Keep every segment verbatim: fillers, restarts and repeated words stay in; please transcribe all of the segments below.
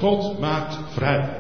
God maakt vrij.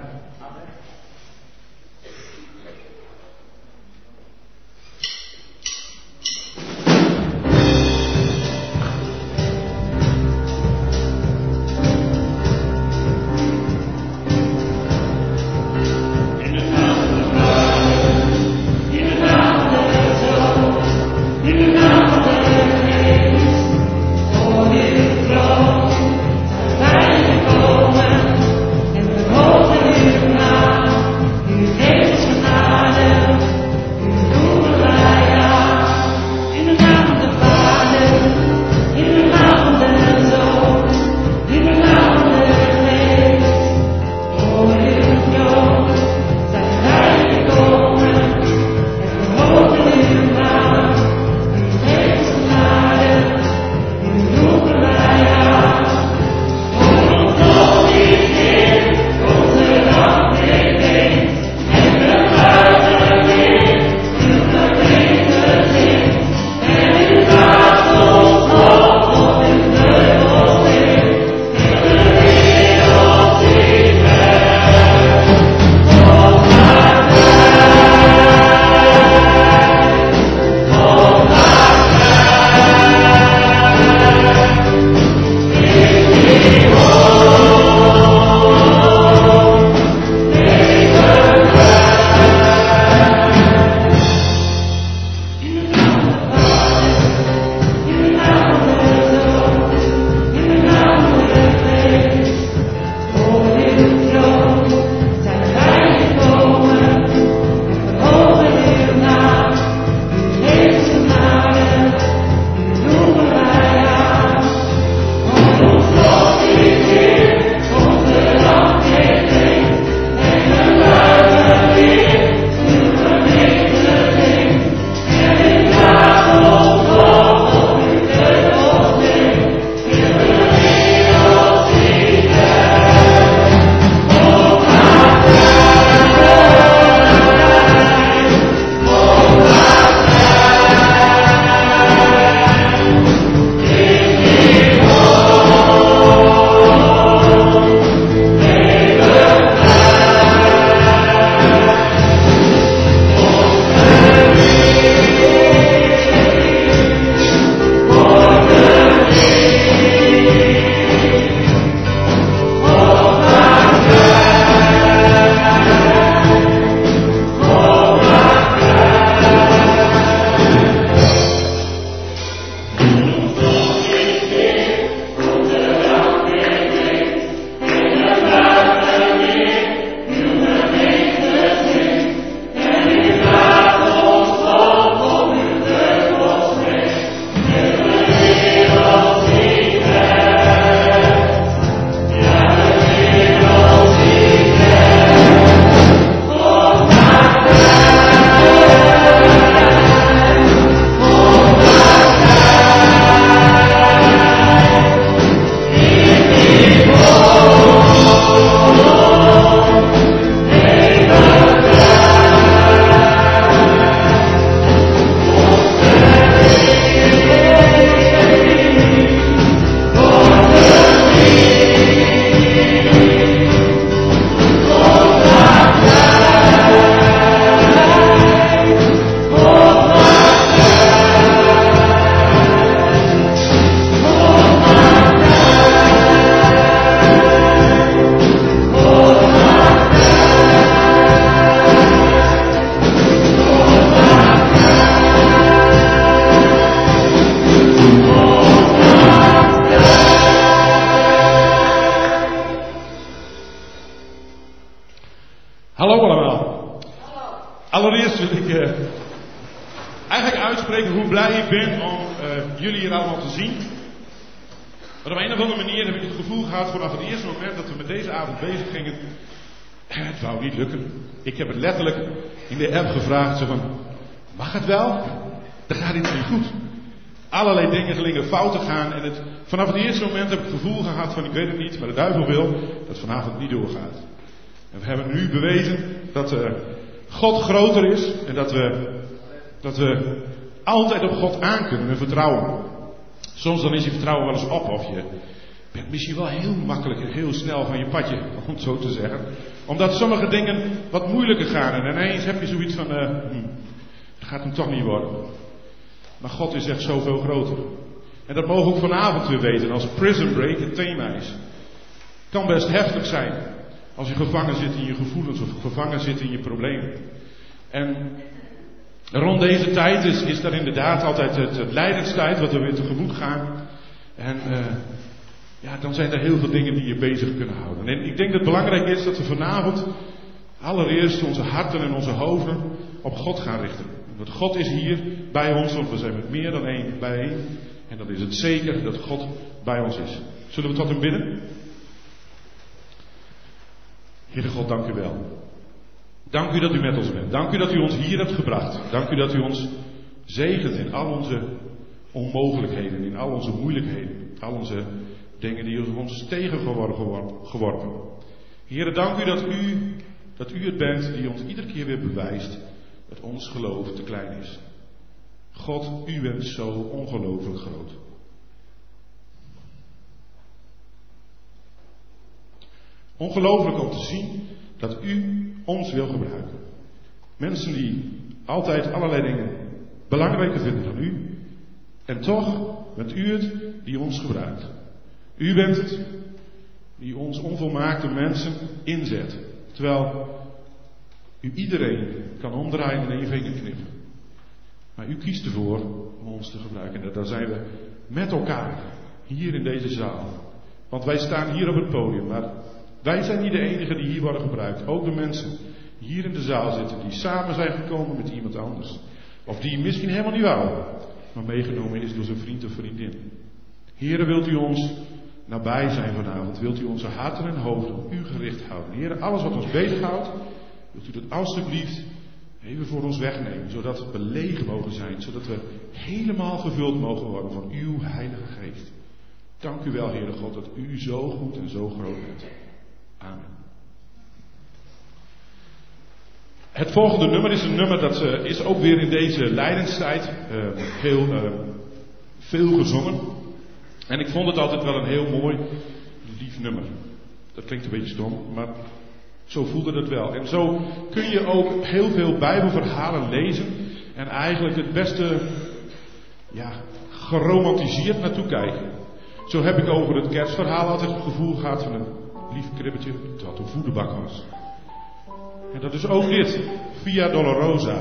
Allereerst wil ik uh, eigenlijk uitspreken hoe blij ik ben om uh, jullie hier allemaal te zien. Maar op een of andere manier heb ik het gevoel gehad vanaf het eerste moment dat we met deze avond bezig gingen. Het wou niet lukken. Ik heb het letterlijk in de app gevraagd. Zo van, mag het wel? Er gaat iets niet goed. Allerlei dingen gingen fout te gaan. En het, vanaf het eerste moment heb ik het gevoel gehad van ik weet het niet. Maar de duivel wil dat het vanavond niet doorgaat. En we hebben nu bewezen dat uh, God groter is. En dat we, dat we altijd op God aan kunnen en vertrouwen. Soms dan is je vertrouwen wel eens op. Of je bent misschien wel heel makkelijk en heel snel van je padje, om het zo te zeggen. Omdat sommige dingen wat moeilijker gaan. En ineens heb je zoiets van, uh, hm, het gaat hem toch niet worden. Maar God is echt zoveel groter. En dat mogen we ook vanavond weer weten, als Prison Break het thema is. Het kan best heftig zijn, als je gevangen zit in je gevoelens of gevangen zit in je problemen. En rond deze tijd is, is dat inderdaad altijd het, het lijdenstijd wat we weer tegemoet gaan. En uh, ja, dan zijn er heel veel dingen die je bezig kunnen houden. En ik denk dat het belangrijk is dat we vanavond allereerst onze harten en onze hoofden op God gaan richten. Want God is hier bij ons, want we zijn met meer dan één bijeen. En dan is het zeker dat God bij ons is. Zullen we tot hem bidden? Heere God, dank u wel. Dank u dat u met ons bent. Dank u dat u ons hier hebt gebracht. Dank u dat u ons zegent in al onze onmogelijkheden, in al onze moeilijkheden, al onze dingen die ons tegengeworpen. Heere, dank u dat u, dat u het bent die ons iedere keer weer bewijst dat ons geloof te klein is. God, u bent zo ongelooflijk groot. Ongelooflijk om te zien dat u ons wil gebruiken. Mensen die altijd allerlei dingen belangrijker vinden dan u. En toch bent u het die ons gebruikt. U bent het die ons onvolmaakte mensen inzet. Terwijl u iedereen kan omdraaien in één vingerknip. Maar u kiest ervoor om ons te gebruiken. En daar zijn we met elkaar hier in deze zaal. Want wij staan hier op het podium. Maar wij zijn niet de enigen die hier worden gebruikt. Ook de mensen die hier in de zaal zitten. Die samen zijn gekomen met iemand anders. Of die misschien helemaal niet wou. Maar meegenomen is door zijn vriend of vriendin. Here, wilt u ons nabij zijn vanavond. Wilt u onze harten en hoofden op u gericht houden. Here, alles wat ons bezighoudt. Wilt u dat alstublieft even voor ons wegnemen. Zodat we leeg mogen zijn. Zodat we helemaal gevuld mogen worden van uw Heilige Geest. Dank u wel, Heere God, dat u zo goed en zo groot bent. Amen. Het volgende nummer is een nummer dat uh, is ook weer in deze lijdenstijd uh, heel uh, veel gezongen. En ik vond het altijd wel een heel mooi, lief nummer. Dat klinkt een beetje stom, maar zo voelde het wel. En zo kun je ook heel veel Bijbelverhalen lezen en eigenlijk het beste ja, geromantiseerd naartoe kijken. Zo heb ik over het kerstverhaal altijd het gevoel gehad van een lief kribbetje dat een voederbak was. En dat is ook dit, Via Dolorosa.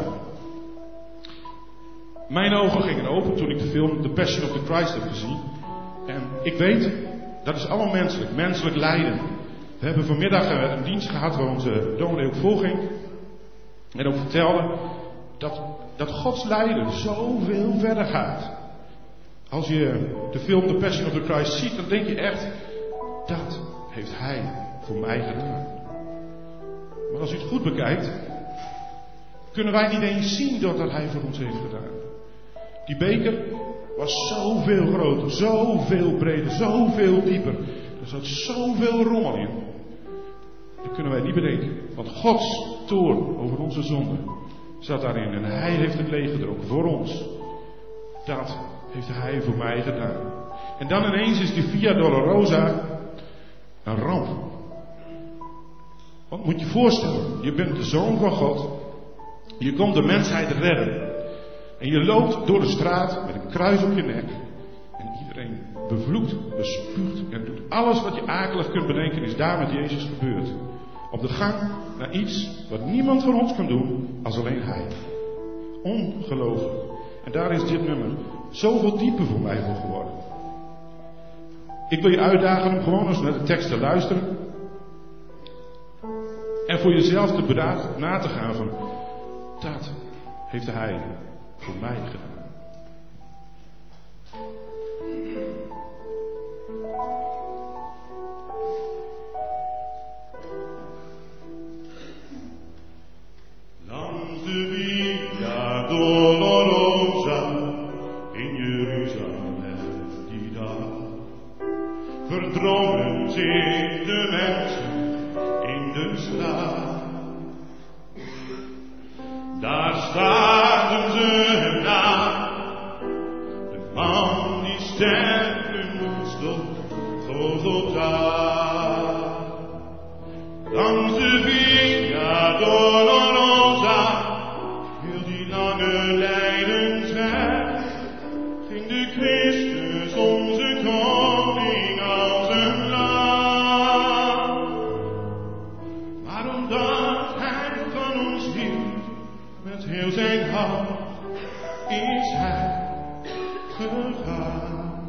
Mijn ogen gingen open toen ik de film The Passion of the Christ heb gezien. En ik weet, dat is allemaal menselijk, menselijk lijden. We hebben vanmiddag een dienst gehad waar onze dominee ook volging. En ook vertelde dat, dat Gods lijden zoveel verder gaat. Als je de film The Passion of the Christ ziet, dan denk je echt, dat heeft Hij voor mij gedaan. Maar als u het goed bekijkt, kunnen wij niet eens zien dat dat Hij voor ons heeft gedaan. Die beker was zoveel groter, zoveel breder, zoveel dieper. Er zat zoveel rommel in. Dat kunnen wij niet bedenken. Want Gods toorn over onze zonde zat daarin. En Hij heeft het leeggedronken voor ons. Dat heeft Hij voor mij gedaan. En dan ineens is die Via Dolorosa een ramp. Want moet je voorstellen, je bent de zoon van God. Je komt de mensheid redden. En je loopt door de straat met een kruis op je nek. En iedereen bevloekt, bespuugt en doet alles wat je akelig kunt bedenken is daar met Jezus gebeurd. Op de gang naar iets wat niemand van ons kan doen als alleen Hij. Ongelooflijk. En daar is dit nummer zoveel dieper voor mij voor geworden. Ik wil je uitdagen om gewoon eens naar de tekst te luisteren. En voor jezelf te beraad na te gaan van, dat heeft Hij voor mij gedaan. Langs de Via Dolorosa in Jeruzalem die dag verdrongen zich de mensen in de straat. Daar staarden ze hem na, de man die sterven moest op Golgotha. met heel zijn hart is hij gegaan.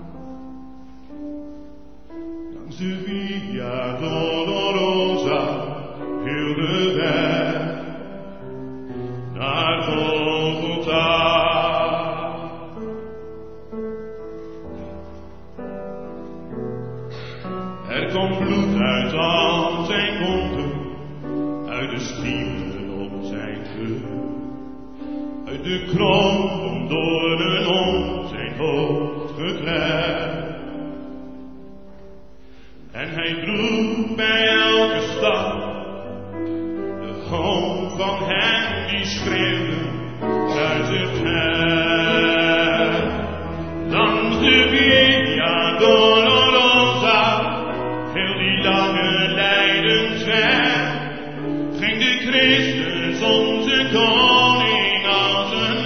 Langs de Via Dolorosa, heel de weg naar Golgotha. Er komt bloed uit al zijn wonden, uit de striemen op zijn geur, uit de kroon van doornen om zijn hoofd geklemd. En hij droeg bij elke stap de hoop van hen die schreeuwden, kruisigt hem. Langs de Via Dolorosa, heel die lange lijdensweg, ging de Christus onze koning als een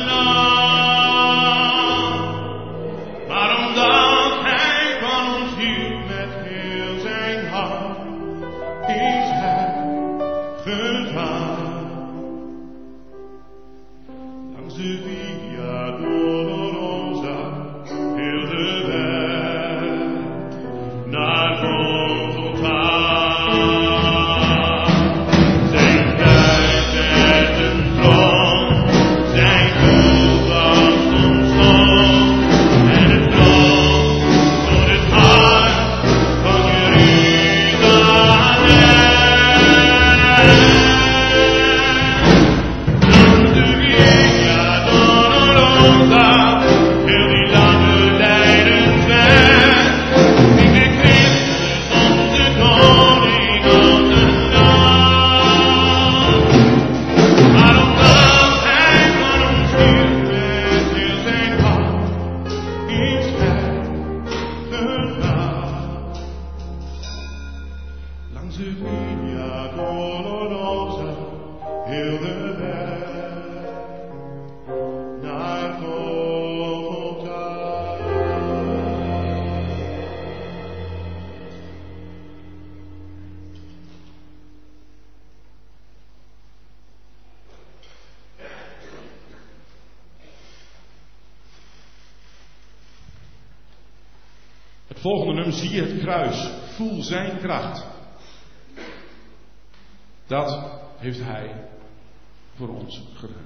lam. Maar omdat hij van ons hield met heel zijn hart, is hij gegaan. Langs de Via Dolorosa, heel de weg naar Golgotha. Zijn kruis werd een troon, zijn bloed was ons loon, en het vloog door het hart van Jeruzalem. Langs de Via Dolorosa, heel die lange lijdensweg, ging de Christus onze koning als een lam. Maar omdat hij van ons hield met heel zijn hart, is hij gegaan. Langs de Via Dolorosa, heel de weg naar Golgotha. Het volgende nummer, zie het kruis, voel zijn kracht. Dat heeft hij voor ons gedaan.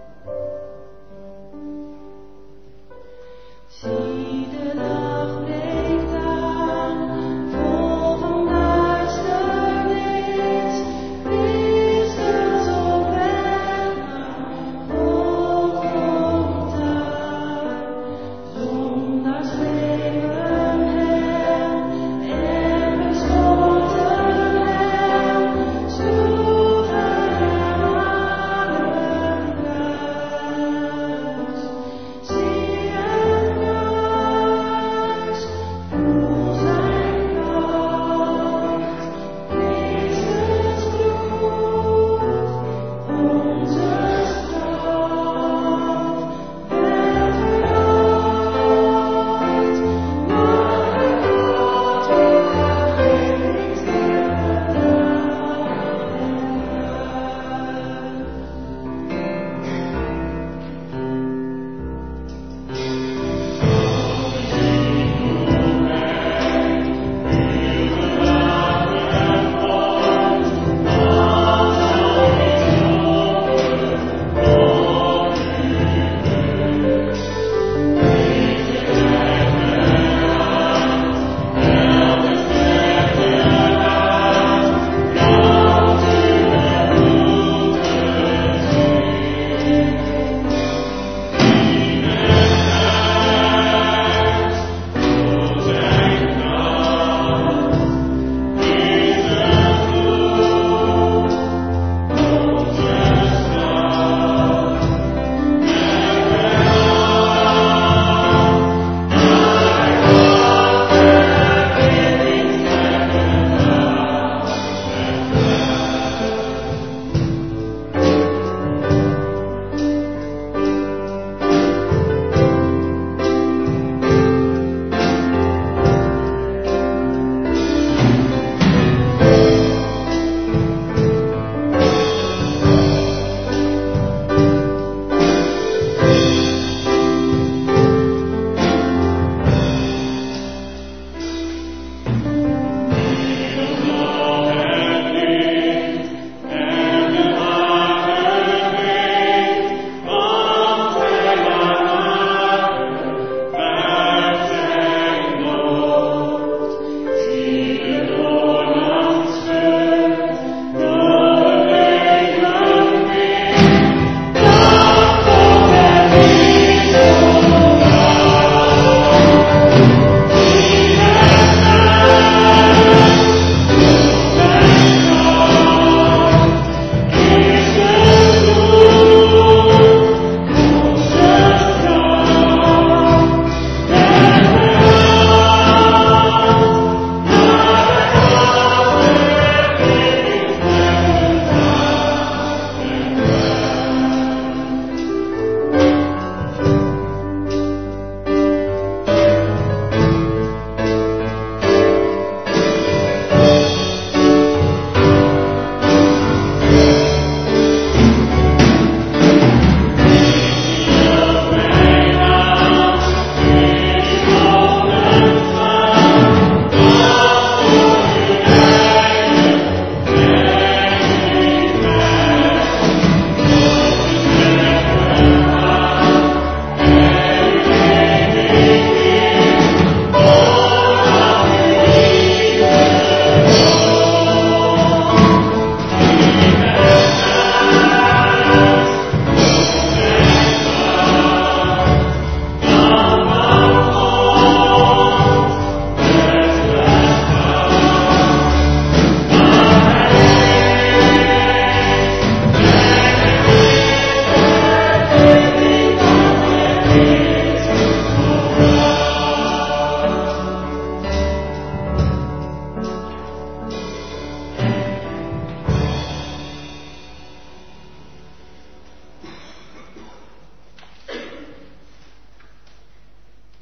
Zie de dag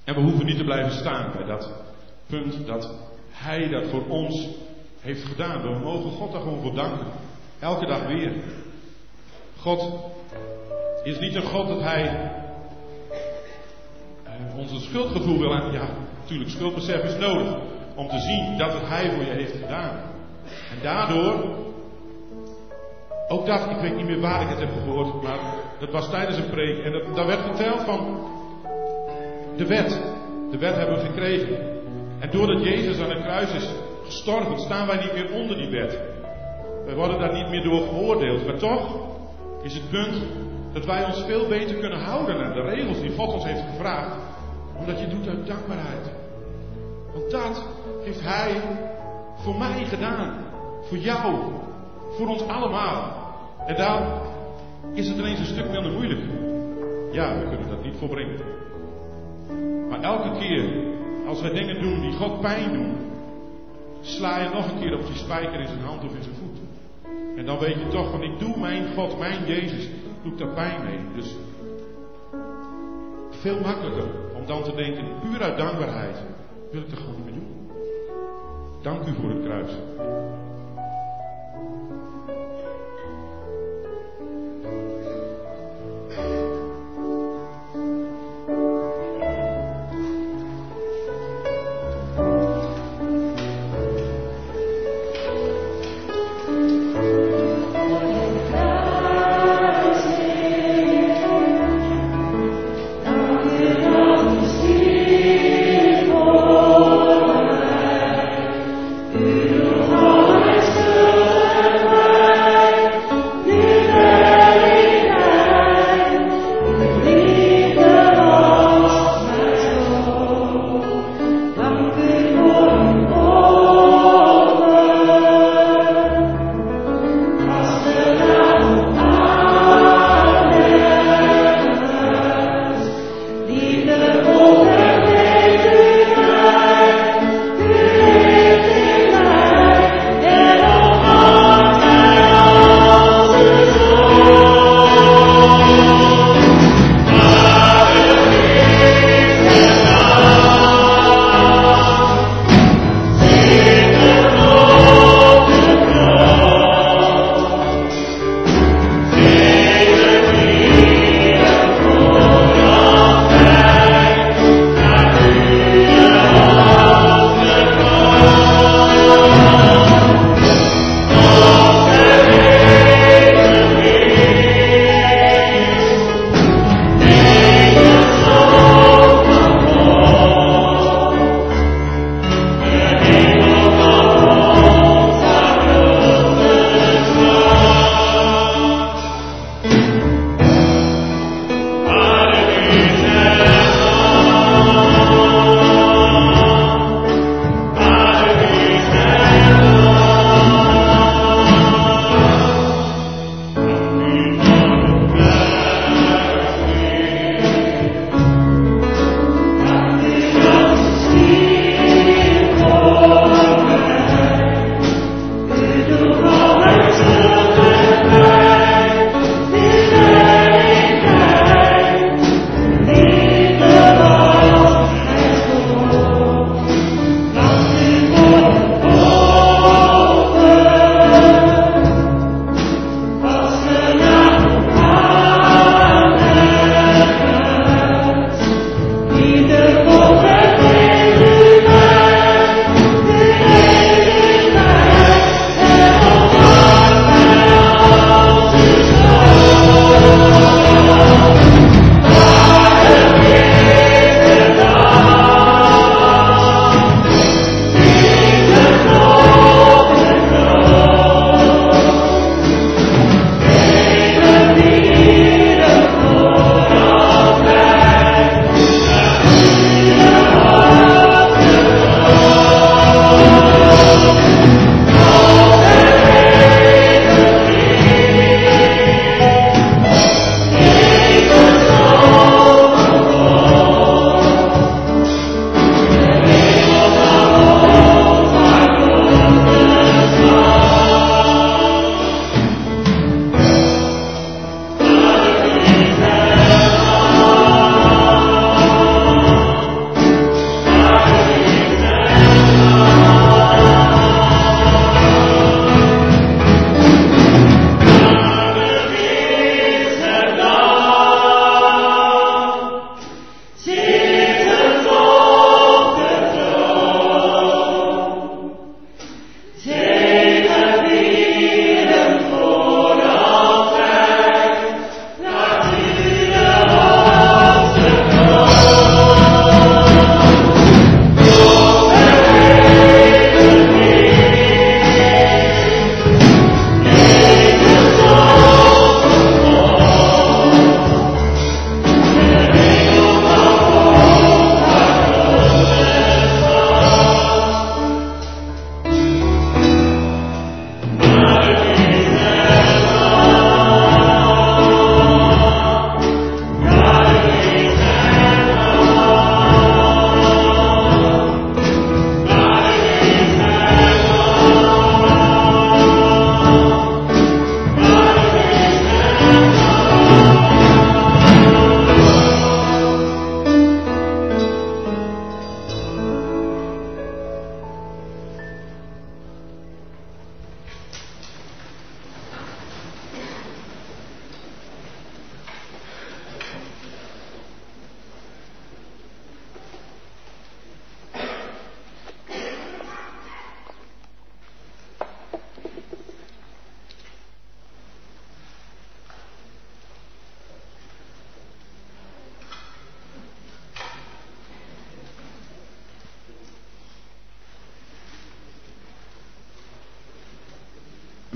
En we hoeven niet te blijven staan bij dat punt dat Hij dat voor ons heeft gedaan. We mogen God daar gewoon voor danken. Elke dag weer. God is niet een God dat Hij uh, onze schuldgevoel wil aan. Ja, natuurlijk, schuldbesef is nodig. Om te zien dat het Hij voor je heeft gedaan. En daardoor, ook dat, ik weet niet meer waar ik het heb gehoord, maar dat was tijdens een preek. En dat, daar werd verteld van de wet. De wet hebben we gekregen. En doordat Jezus aan het kruis is gestorven, staan wij niet meer onder die wet. Wij worden daar niet meer door geoordeeld. Maar toch is het punt dat wij ons veel beter kunnen houden aan de regels die God ons heeft gevraagd. Omdat je het doet uit dankbaarheid. Want dat heeft Hij voor mij gedaan. Voor jou. Voor ons allemaal. En daar is het ineens een stuk minder moeilijk. Ja, we kunnen dat niet volbrengen. Maar elke keer als wij dingen doen die God pijn doen, sla je nog een keer op die spijker in zijn hand of in zijn voet. En dan weet je toch van, ik doe mijn God, mijn Jezus, doe ik daar pijn mee. Dus veel makkelijker om dan te denken, puur uit dankbaarheid, wil ik dat gewoon niet meer doen. Dank u voor het kruis. Oh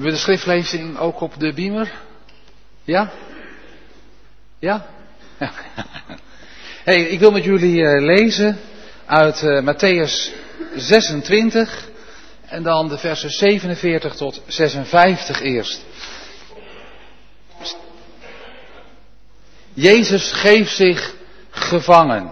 we de schriftlezing ook op de beamer? Ja? Ja? Ja. Hey, ik wil met jullie uh, lezen uit uh, Matthäus zesentwintig en dan de versen zevenenveertig tot zesenvijftig eerst. Jezus geeft zich gevangen.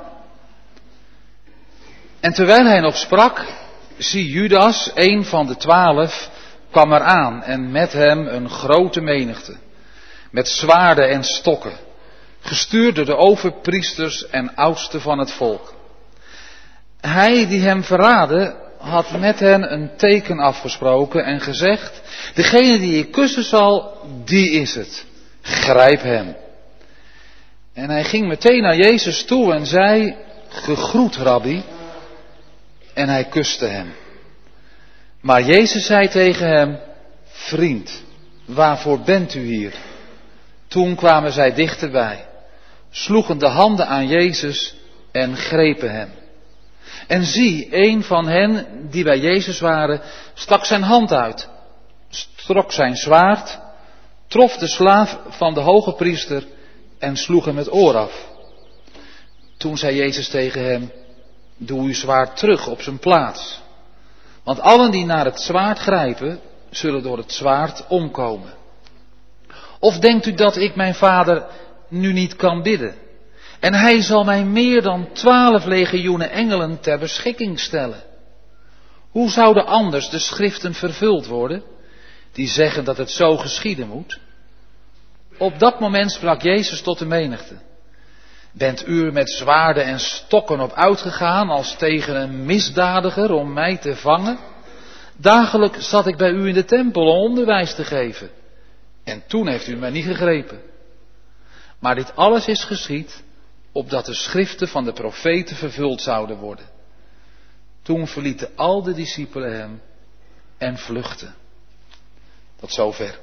En terwijl hij nog sprak, zie Judas, een van de twaalf, kwam eraan en met hem een grote menigte, met zwaarden en stokken, gestuurd door de overpriesters en oudsten van het volk. Hij die hem verraadde, had met hen een teken afgesproken en gezegd, degene die ik kussen zal, die is het. Grijp hem. En hij ging meteen naar Jezus toe en zei, gegroet rabbi, en hij kuste hem. Maar Jezus zei tegen hem, vriend, waarvoor bent u hier? Toen kwamen zij dichterbij, sloegen de handen aan Jezus en grepen hem. En zie, een van hen die bij Jezus waren, stak zijn hand uit, trok zijn zwaard, trof de slaaf van de hoge priester en sloeg hem het oor af. Toen zei Jezus tegen hem, doe uw zwaard terug op zijn plaats. Want allen die naar het zwaard grijpen, zullen door het zwaard omkomen. Of denkt u dat ik mijn vader nu niet kan bidden? En hij zal mij meer dan twaalf legioenen engelen ter beschikking stellen. Hoe zouden anders de schriften vervuld worden, die zeggen dat het zo geschieden moet? Op dat moment sprak Jezus tot de menigte. Bent u met zwaarden en stokken op uitgegaan als tegen een misdadiger om mij te vangen? Dagelijks zat ik bij u in de tempel om onderwijs te geven. En toen heeft u mij niet gegrepen. Maar dit alles is geschied, opdat de schriften van de profeten vervuld zouden worden. Toen verlieten al de discipelen hem en vluchtten. Tot zover.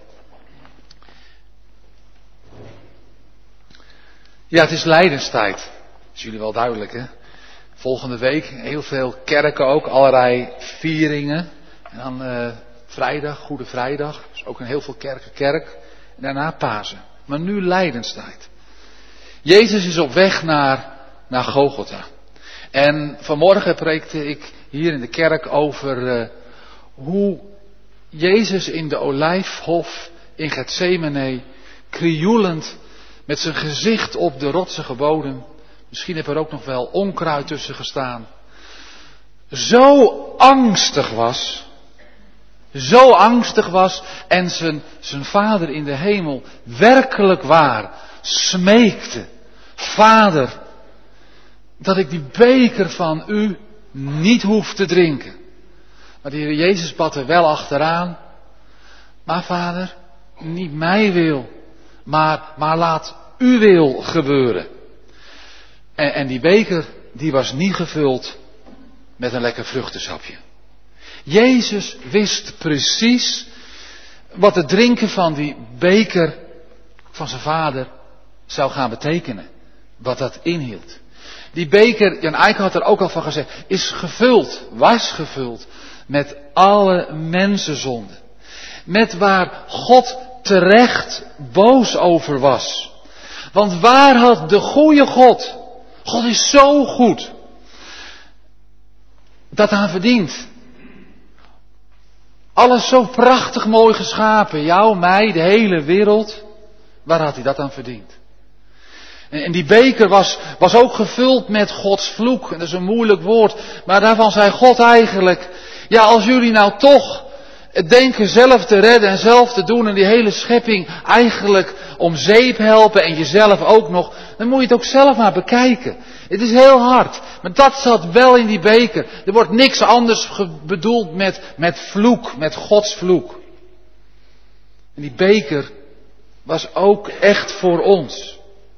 Ja, het is lijdenstijd. Dat is jullie wel duidelijk, hè? Volgende week heel veel kerken ook, allerlei vieringen. En dan uh, vrijdag, Goede Vrijdag. Dus ook in heel veel kerken kerk. En daarna Pasen. Maar nu lijdenstijd. Jezus is op weg naar, naar Golgotha. En vanmorgen preekte ik hier in de kerk over uh, hoe Jezus in de Olijfhof in Getsemane krioelend met zijn gezicht op de rotsige bodem, misschien heeft er ook nog wel onkruid tussen gestaan, zo angstig was, zo angstig was en zijn, zijn vader in de hemel werkelijk waar smeekte, Vader, dat ik die beker van u niet hoef te drinken. Maar de Heer Jezus bad er wel achteraan, maar Vader, niet mij wil, maar, maar laat uw wil gebeuren. En, en die beker, die was niet gevuld met een lekker vruchtensapje. Jezus wist precies wat het drinken van die beker van zijn vader zou gaan betekenen. Wat dat inhield. Die beker, Jan Eijk had er ook al van gezegd, is gevuld, was gevuld met alle mensenzonden. Met waar God terecht boos over was. Want waar had de goede God, God is zo goed, dat aan verdiend? Alles zo prachtig mooi geschapen, jou, mij, de hele wereld. Waar had hij dat aan verdiend? En, en die beker was, was ook gevuld met Gods vloek. En dat is een moeilijk woord. Maar daarvan zei God eigenlijk, ja, als jullie nou toch het denken zelf te redden en zelf te doen en die hele schepping eigenlijk om zeep helpen en jezelf ook nog, dan moet je het ook zelf maar bekijken. Het is heel hard, maar dat zat wel in die beker. Er wordt niks anders bedoeld met, met vloek, met Gods vloek. En die beker was ook echt voor ons.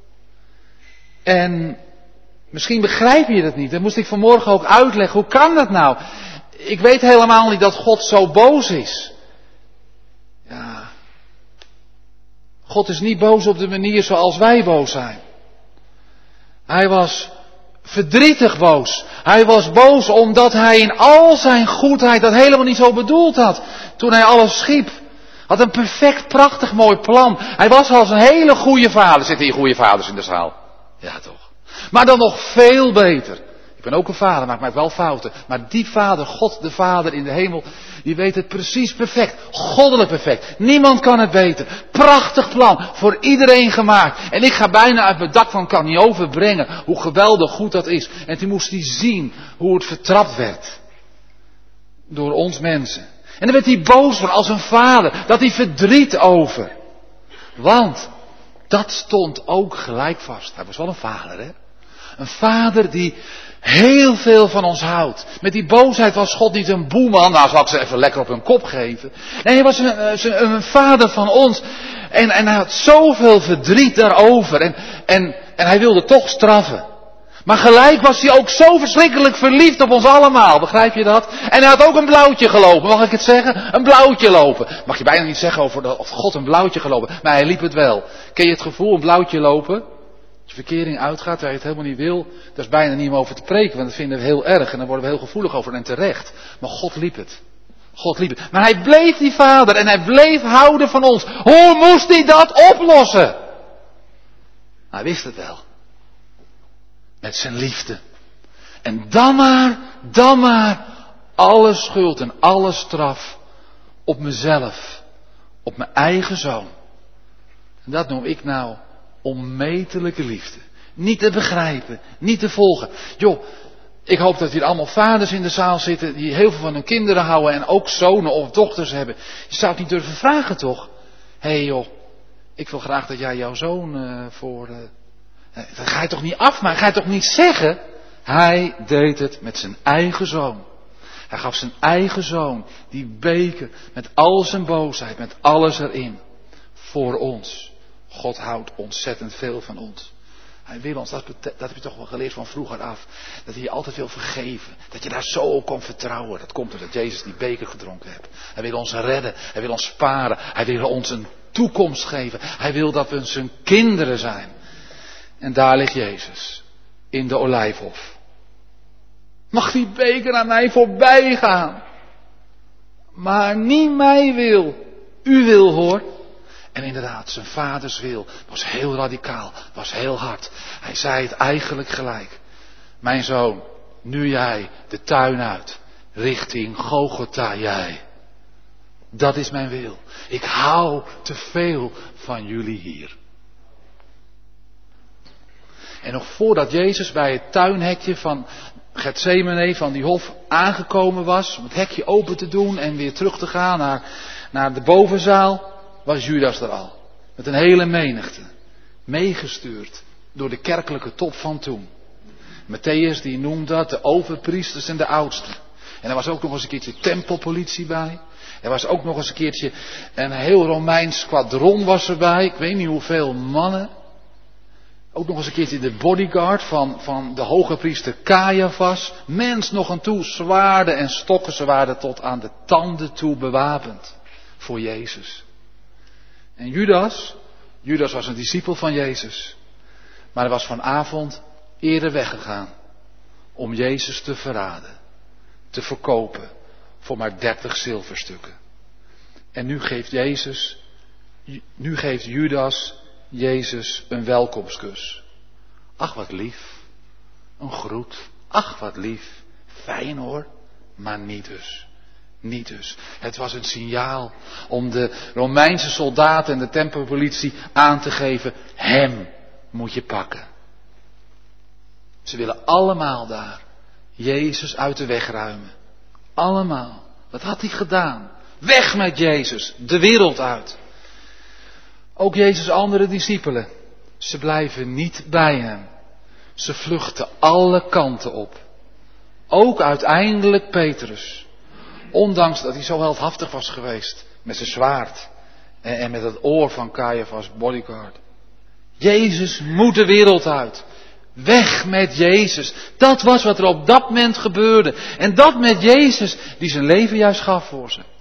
En misschien begrijp je dat niet. Dat moest ik vanmorgen ook uitleggen. Hoe kan dat nou? Ik weet helemaal niet dat God zo boos is. Ja. God is niet boos op de manier zoals wij boos zijn. Hij was verdrietig boos. Hij was boos omdat hij in al zijn goedheid dat helemaal niet zo bedoeld had. Toen hij alles schiep, Had een perfect, prachtig, mooi plan. Hij was als een hele goede vader. Zitten hier goede vaders in de zaal? Ja, toch. Maar dan nog veel beter. Ik ben ook een vader, maar ik maak wel fouten. Maar die vader, God de Vader in de hemel, die weet het precies perfect. Goddelijk perfect. Niemand kan het beter. Prachtig plan. Voor iedereen gemaakt. En ik ga bijna uit mijn dak van, kan niet overbrengen hoe geweldig goed dat is. En toen moest hij zien hoe het vertrapt werd. Door ons mensen. En dan werd hij boos van als een vader. Dat hij verdriet over. Want dat stond ook gelijk vast. Hij was wel een vader, hè. Een vader die heel veel van ons houdt. Met die boosheid was God niet een boeman. Nou, zal ik ze even lekker op hun kop geven. Nee, hij was een, een vader van ons. En, en hij had zoveel verdriet daarover. En, en, en hij wilde toch straffen. Maar gelijk was hij ook zo verschrikkelijk verliefd op ons allemaal. Begrijp je dat? En hij had ook een blauwtje gelopen. Mag ik het zeggen? Een blauwtje lopen. Mag je bijna niet zeggen over de, of God een blauwtje gelopen. Maar hij liep het wel. Ken je het gevoel, een blauwtje lopen? Als je verkering uitgaat, waar je het helemaal niet wil. Daar is bijna niet om over te preken. Want dat vinden we heel erg. En daar worden we heel gevoelig over. En terecht. Maar God liep het. God liep het. Maar hij bleef die vader. En hij bleef houden van ons. Hoe moest hij dat oplossen? Hij wist het wel. Met zijn liefde. En dan maar, dan maar, alle schuld en alle straf op mezelf. Op mijn eigen zoon. En dat noem ik nou onmetelijke liefde. Niet te begrijpen, niet te volgen. Joh, ik hoop dat hier allemaal vaders in de zaal zitten die heel veel van hun kinderen houden en ook zonen of dochters hebben. Je zou het niet durven vragen toch? Hé hey joh, ik wil graag dat jij jouw zoon uh, voor... Uh, Dat ga je toch niet afmaken, ga je toch niet zeggen? Hij deed het met zijn eigen zoon. Hij gaf zijn eigen zoon die beker met al zijn boosheid, met alles erin. Voor ons. God houdt ontzettend veel van ons. Hij wil ons, dat, dat heb je toch wel geleerd van vroeger af. Dat hij je altijd wil vergeven. Dat je daar zo op kan vertrouwen. Dat komt doordat Jezus die beker gedronken heeft. Hij wil ons redden. Hij wil ons sparen. Hij wil ons een toekomst geven. Hij wil dat we zijn kinderen zijn. En daar ligt Jezus. In de olijfhof. Mag die beker aan mij voorbij gaan. Maar niet mij wil. U wil hoor. En inderdaad, zijn vaders wil was heel radicaal. Was heel hard. Hij zei het eigenlijk gelijk. Mijn zoon, nu jij de tuin uit. Richting Golgotha jij. Dat is mijn wil. Ik hou te veel van jullie hier. En nog voordat Jezus bij het tuinhekje van Getsemane, van die hof, aangekomen was, om het hekje open te doen en weer terug te gaan naar, naar de bovenzaal, was Judas er al. Met een hele menigte. Meegestuurd door de kerkelijke top van toen. Matthäus die noemt dat de overpriesters en de oudsten. En er was ook nog eens een keertje tempelpolitie bij. Er was ook nog eens een keertje een heel Romeins squadron was erbij. Ik weet niet hoeveel mannen. Ook nog eens een keertje de bodyguard van, van de hoge priester Caiaphas. Mens nog aan toe, zwaarden en stokken. Ze waren tot aan de tanden toe bewapend. Voor Jezus. En Judas, Judas was een discipel van Jezus. Maar hij was vanavond eerder weggegaan. Om Jezus te verraden. Te verkopen. Voor maar dertig zilverstukken. En nu geeft Jezus, nu geeft Judas Jezus een welkomstkus. Ach wat lief. Een groet. Ach wat lief. Fijn hoor. Maar niet dus. Niet dus. Het was een signaal om de Romeinse soldaten en de tempelpolitie aan te geven. Hem moet je pakken. Ze willen allemaal daar Jezus uit de weg ruimen. Allemaal. Wat had hij gedaan? Weg met Jezus. De wereld uit. Ook Jezus' andere discipelen. Ze blijven niet bij hem. Ze vluchten alle kanten op. Ook uiteindelijk Petrus. Ondanks dat hij zo heldhaftig was geweest. Met zijn zwaard. En, en met het oor van Caiaphas bodyguard. Jezus moet de wereld uit. Weg met Jezus. Dat was wat er op dat moment gebeurde. En dat met Jezus die zijn leven juist gaf voor ze.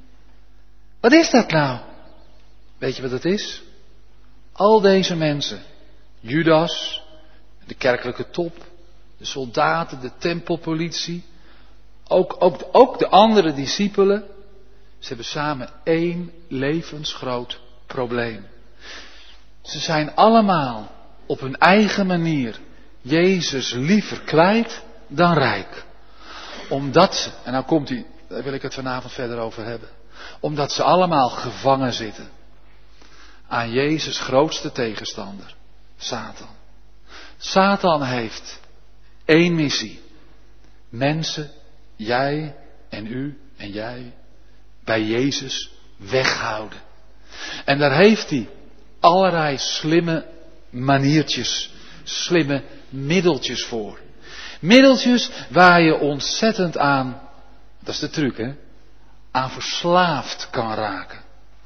Wat is dat nou? Weet je wat het is? Al deze mensen. Judas, de kerkelijke top, de soldaten, de tempelpolitie. Ook, ook, ook de andere discipelen. Ze hebben samen één levensgroot probleem. Ze zijn allemaal op hun eigen manier Jezus liever kwijt dan rijk. Omdat ze, en nou komt hij, daar wil ik het vanavond verder over hebben. Omdat ze allemaal gevangen zitten aan Jezus' grootste tegenstander, Satan. Satan heeft één missie. Mensen, jij en u en jij, bij Jezus weghouden. En daar heeft hij allerlei slimme maniertjes, slimme middeltjes voor. Middeltjes waar je ontzettend aan, dat is de truc hè, aan verslaafd kan raken.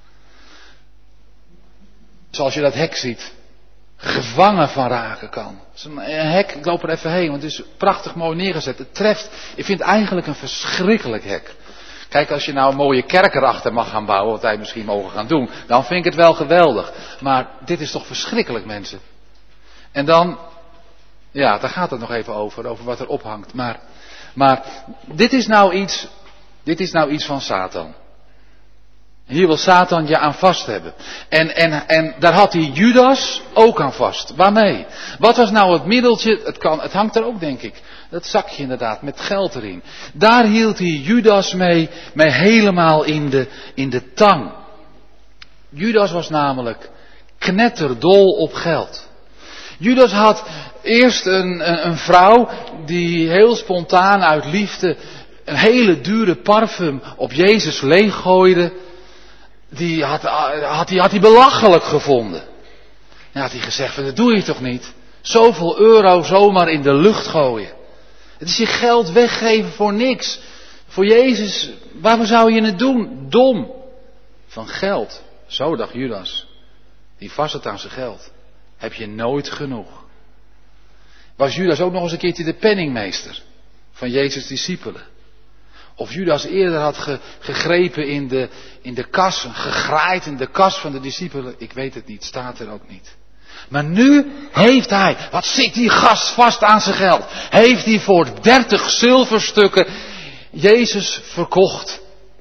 Zoals je dat hek ziet, gevangen van raken kan. Een hek, ik loop er even heen, want het is prachtig mooi neergezet. Het treft, ik vind het eigenlijk een verschrikkelijk hek. Kijk, als je nou een mooie kerk erachter mag gaan bouwen, wat wij misschien mogen gaan doen, dan vind ik het wel geweldig. Maar dit is toch verschrikkelijk, mensen. En dan, ja, daar gaat het nog even over, over wat er ophangt. Maar, maar dit is nou iets, dit is nou iets van Satan. Hier wil Satan je aan vast hebben. En, en, en daar had hij Judas ook aan vast. Waarmee? Wat was nou het middeltje? Het, kan, het hangt er ook, denk ik. Dat zakje inderdaad, met geld erin. Daar hield hij Judas mee, mee helemaal in de, in de tang. Judas was namelijk knetterdol op geld. Judas had eerst een, een, een vrouw die heel spontaan uit liefde een hele dure parfum op Jezus leeggooide. Die had, had, hij, had hij belachelijk gevonden. En had hij gezegd, dat doe je toch niet? Zoveel euro zomaar in de lucht gooien. Het is je geld weggeven voor niks. Voor Jezus, waarom zou je het doen? Dom. Van geld, zo dacht Judas. Die vast het aan zijn geld. Heb je nooit genoeg. Was Judas ook nog eens een keertje de penningmeester van Jezus' discipelen? Of Judas eerder had ge, gegrepen in de, in de kas, gegraaid in de kas van de discipelen. Ik weet het niet, staat er ook niet. Maar nu heeft hij, wat zit die gast vast aan zijn geld, heeft hij voor dertig zilverstukken Jezus verkocht.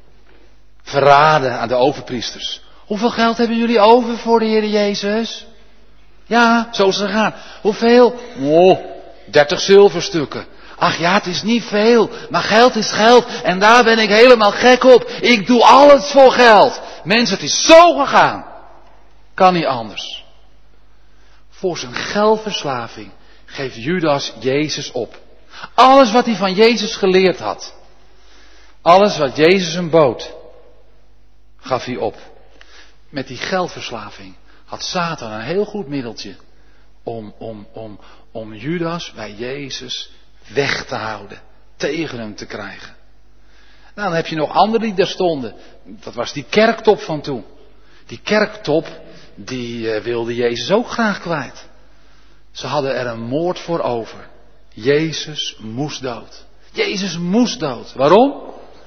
Verraden aan de overpriesters. Hoeveel geld hebben jullie over voor de Heer Jezus? Ja, zo is het gegaan. Hoeveel? Oh, dertig zilverstukken. Ach ja, het is niet veel, maar geld is geld en daar ben ik helemaal gek op. Ik doe alles voor geld. Mensen, het is zo gegaan. Kan niet anders. Voor zijn geldverslaving geeft Judas Jezus op. Alles wat hij van Jezus geleerd had. Alles wat Jezus hem bood, gaf hij op. Met die geldverslaving had Satan een heel goed middeltje om, om, om, om Judas bij Jezus weg te houden, tegen hem te krijgen. Nou, dan heb je nog anderen die daar stonden. Dat was die kerktop van toen. Die kerktop, die uh, wilde Jezus ook graag kwijt. Ze hadden er een moord voor over. Jezus moest dood. Jezus moest dood. Waarom?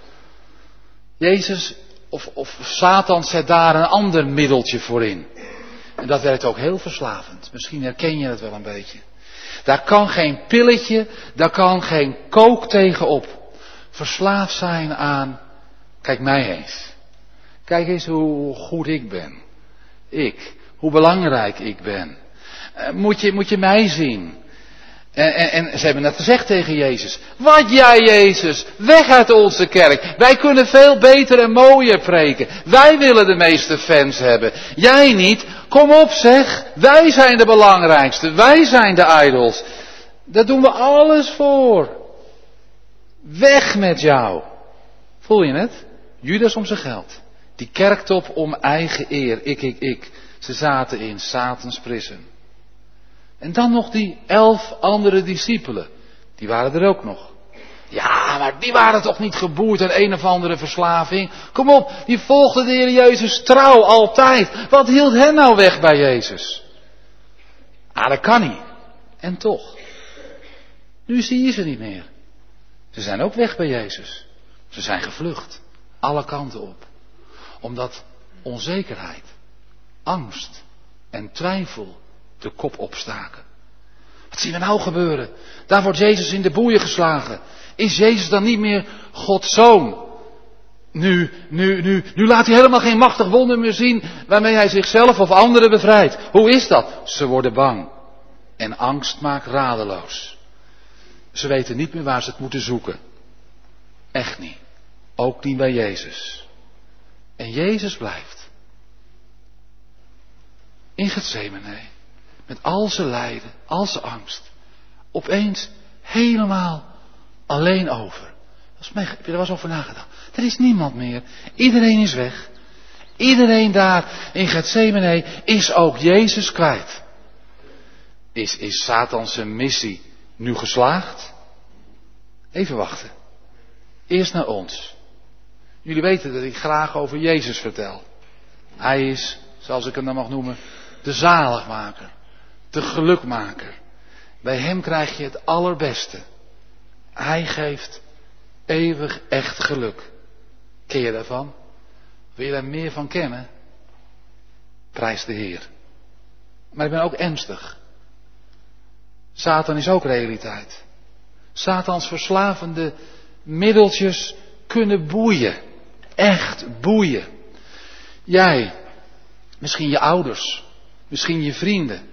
Jezus, of, of Satan zet daar een ander middeltje voor in. En dat werkt ook heel verslavend. Misschien herken je het wel een beetje. Daar kan geen pilletje, daar kan geen kook tegenop. Verslaafd zijn aan, kijk mij eens. Kijk eens hoe goed ik ben. Ik, hoe belangrijk ik ben. Moet je, moet je mij zien. En, en, en ze hebben net gezegd tegen Jezus. Wat jij Jezus, weg uit onze kerk. Wij kunnen veel beter en mooier preken. Wij willen de meeste fans hebben. Jij niet. Kom op zeg. Wij zijn de belangrijkste. Wij zijn de idols. Daar doen we alles voor. Weg met jou. Voel je het? Judas om zijn geld. Die kerktop om eigen eer. Ik, ik, ik. Ze zaten in Satans prison. En dan nog die elf andere discipelen. Die waren er ook nog. Ja, maar die waren toch niet geboeid aan een of andere verslaving. Kom op, die volgden de Heer Jezus trouw altijd. Wat hield hen nou weg bij Jezus? Ah, dat kan niet. En toch. Nu zie je ze niet meer. Ze zijn ook weg bij Jezus. Ze zijn gevlucht. Alle kanten op. Omdat onzekerheid, angst en twijfel de kop opstaken. Wat zien we nou gebeuren? Daar wordt Jezus in de boeien geslagen. Is Jezus dan niet meer Gods zoon? Nu, nu, nu, nu laat hij helemaal geen machtig wonder meer zien waarmee hij zichzelf of anderen bevrijdt. Hoe is dat? Ze worden bang. En angst maakt radeloos. Ze weten niet meer waar ze het moeten zoeken. Echt niet. Ook niet bij Jezus. En Jezus blijft. In Getsemane. Met al zijn lijden, al zijn angst. Opeens helemaal alleen over. Heb je er wel eens over nagedacht? Er is niemand meer. Iedereen is weg. Iedereen daar in Getsemane is ook Jezus kwijt. Is, is Satan zijn missie nu geslaagd? Even wachten. Eerst naar ons. Jullie weten dat ik graag over Jezus vertel. Hij is, zoals ik hem dan mag noemen, de zaligmaker. De gelukmaker. Bij hem krijg je het allerbeste. Hij geeft eeuwig echt geluk. Ken je daarvan? Wil je daar meer van kennen? Prijs de Heer. Maar ik ben ook ernstig. Satan is ook realiteit. Satans verslavende middeltjes kunnen boeien. Echt boeien. Jij, misschien je ouders, misschien je vrienden.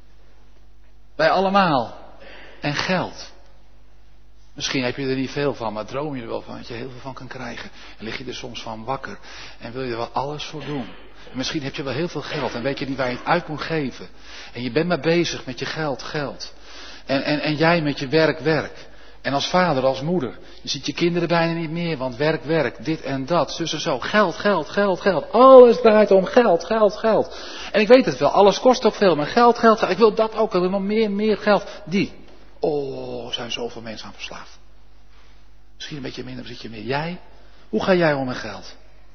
Wij allemaal. En geld. Misschien heb je er niet veel van, maar droom je er wel van dat je heel veel van kan krijgen. En lig je er soms van wakker en wil je er wel alles voor doen. En misschien heb je wel heel veel geld en weet je niet waar je het uit moet geven. En je bent maar bezig met je geld, geld. En, en, en jij met je werk, werk. En als vader, als moeder, je ziet je kinderen bijna niet meer, want werk, werk, dit en dat, zus en zo. Geld, geld, geld, geld. Alles draait om geld, geld, geld. En ik weet het wel, alles kost ook veel, maar geld, geld, geld. Ik wil dat ook, ik wil nog meer, meer geld. Die. Oh, er zijn zoveel mensen aan verslaafd. Misschien een beetje minder, misschien meer. Jij? Hoe ga jij om met geld?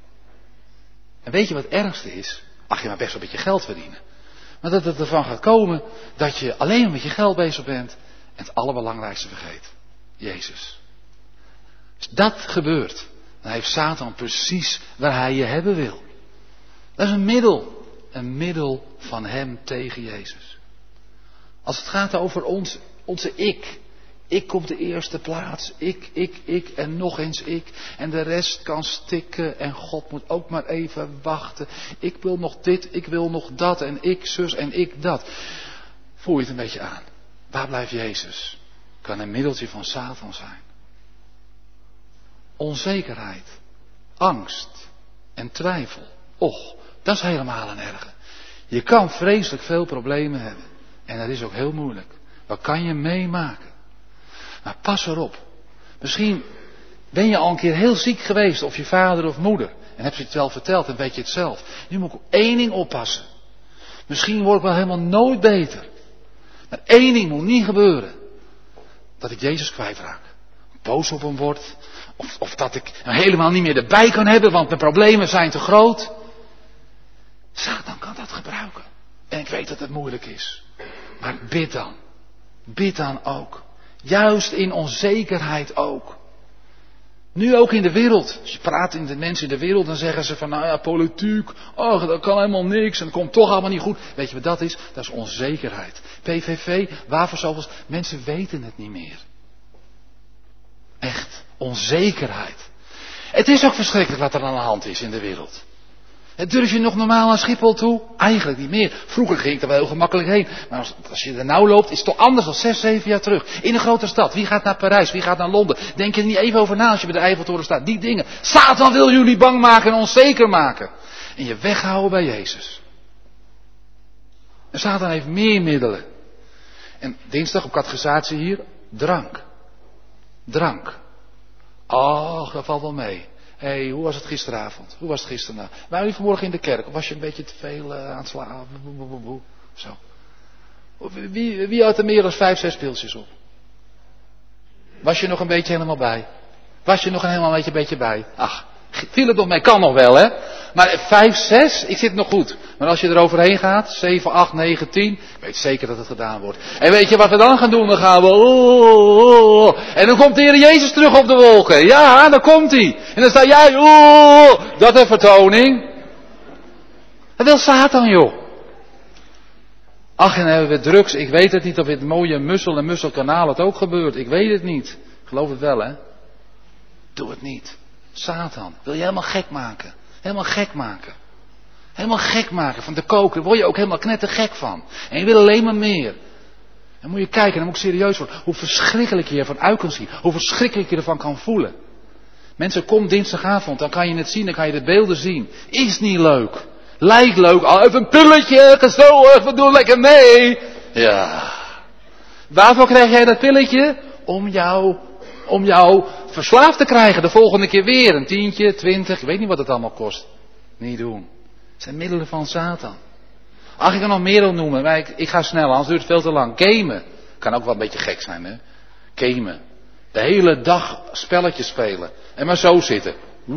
En weet je wat het ergste is? Ach, je maar best wel een beetje geld verdienen. Maar dat het ervan gaat komen dat je alleen met je geld bezig bent en het allerbelangrijkste vergeet. Jezus. Als dat gebeurt, dan heeft Satan precies waar hij je hebben wil. Dat is een middel. Een middel van hem tegen Jezus. Als het gaat over ons, onze ik. Ik op de eerste plaats. Ik, ik, ik en nog eens ik. En de rest kan stikken. En God moet ook maar even wachten. Ik wil nog dit, ik wil nog dat. En ik zus en ik dat. Voel je het een beetje aan. Waar blijft Jezus? Kan een middeltje van Satan zijn. Onzekerheid. Angst. En twijfel. Och, dat is helemaal een erge. Je kan vreselijk veel problemen hebben. En dat is ook heel moeilijk. Wat kan je meemaken? Maar pas erop. Misschien ben je al een keer heel ziek geweest. Of je vader of moeder. En heb je het wel verteld en weet je het zelf. Nu moet ik op één ding oppassen. Misschien word ik wel helemaal nooit beter. Maar één ding moet niet gebeuren. Dat ik Jezus kwijtraak. Boos op hem word. Of, of dat ik hem helemaal niet meer erbij kan hebben. Want mijn problemen zijn te groot. Satan kan dat gebruiken. En ik weet dat het moeilijk is. Maar bid dan. Bid dan ook. Juist in onzekerheid ook. Nu ook in de wereld. Als je praat in de mensen in de wereld, dan zeggen ze van, nou ja, politiek, oh, dat kan helemaal niks en het komt toch allemaal niet goed. Weet je wat dat is? Dat is onzekerheid. P V V, waarvoor zoveel? Mensen weten het niet meer. Echt, onzekerheid. Het is ook verschrikkelijk wat er aan de hand is in de wereld. Durf je nog normaal naar Schiphol toe? Eigenlijk niet meer. Vroeger ging ik er wel heel gemakkelijk heen. Maar als, als je er nou loopt, is het toch anders dan zes, zeven jaar terug. In een grote stad. Wie gaat naar Parijs? Wie gaat naar Londen? Denk je er niet even over na als je bij de Eiffeltoren staat? Die dingen. Satan wil jullie bang maken en onzeker maken. En je weghouden bij Jezus. En Satan heeft meer middelen. En dinsdag op catechisatie hier. Drank. Drank. Oh, dat valt wel mee. Hé, hey, hoe was het gisteravond? Hoe was het gisteren? Nou? Waren jullie vanmorgen in de kerk? Of was je een beetje te veel uh, aan het slaan? Zo. Wie, wie had er meer dan vijf, zes pilsjes op? Was je nog een beetje helemaal bij? Was je nog een helemaal een beetje, beetje bij? Ach, viel het nog mee? Kan nog wel, hè? Maar vijf, zes, ik zit nog goed. Maar als je er overheen gaat, zeven, acht, negen, tien, ik weet zeker dat het gedaan wordt. En weet je wat we dan gaan doen? Dan gaan we, oh, oh, oh. En dan komt de Heer Jezus terug op de wolken. Ja, dan komt hij. En dan sta jij, oh, dat een vertoning. Dat wil Satan, joh. Ach, en dan hebben we drugs. Ik weet het niet of in het mooie Mussel en Musselkanaal het ook gebeurt. Ik weet het niet. Geloof het wel, hè? Doe het niet. Satan wil je helemaal gek maken. Helemaal gek maken. Helemaal gek maken van de koker. Daar word je ook helemaal knettergek van. En je wil alleen maar meer. Dan moet je kijken, dan moet ik serieus worden. Hoe verschrikkelijk je ervan uit kan zien. Hoe verschrikkelijk je ervan kan voelen. Mensen, kom dinsdagavond, dan kan je het zien, dan kan je de beelden zien. Is niet leuk. Lijkt leuk. Al even een pilletje, gestolen, we doen lekker mee. Ja. Waarvoor krijg jij dat pilletje? Om jou, om jou verslaafd te krijgen. De volgende keer weer. Een tientje, twintig, ik weet niet wat het allemaal kost. Niet doen. Het zijn middelen van Satan. Ach, ik kan nog meer opnoemen, maar ik, ik ga snel, anders duurt het veel te lang. Gamen. Kan ook wel een beetje gek zijn, hè. Gamen. De hele dag spelletjes spelen. En maar zo zitten.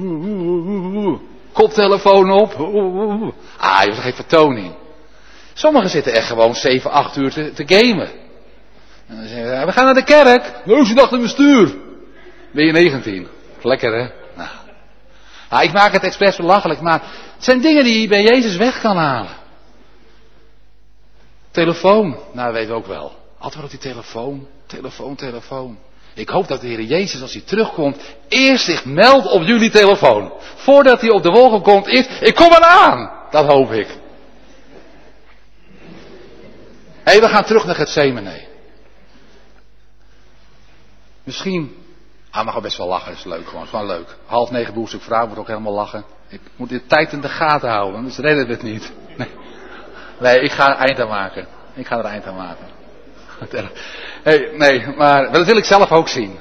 Koptelefoon op. Ah, je hebt geen vertoning. Sommigen zitten echt gewoon zeven, acht uur te, te gamen. En dan zeggen ze, we gaan naar de kerk. Nou, zit achter mijn stuur. Ben je negentien. Lekker, hè? Nou. Nou, ik maak het expres belachelijk, maar het zijn dingen die je bij Jezus weg kan halen. Telefoon, nou, dat weten we ook wel. Altijd op die telefoon, telefoon, telefoon. Ik hoop dat de Heer Jezus, als hij terugkomt, eerst zich meldt op jullie telefoon. Voordat hij op de wolken komt, is, ik kom eraan. Dat hoop ik. Hé, hey, we gaan terug naar Getsemane. Misschien, ah, mag wel best wel lachen, is leuk gewoon, is gewoon leuk. Half negen boezek vrouw moet ook helemaal lachen. Ik moet de tijd in de gaten houden, dus redden we het niet. Nee. Nee, ik ga er eind aan maken. Ik ga er eind aan maken. Hey, nee, maar dat wil ik zelf ook zien.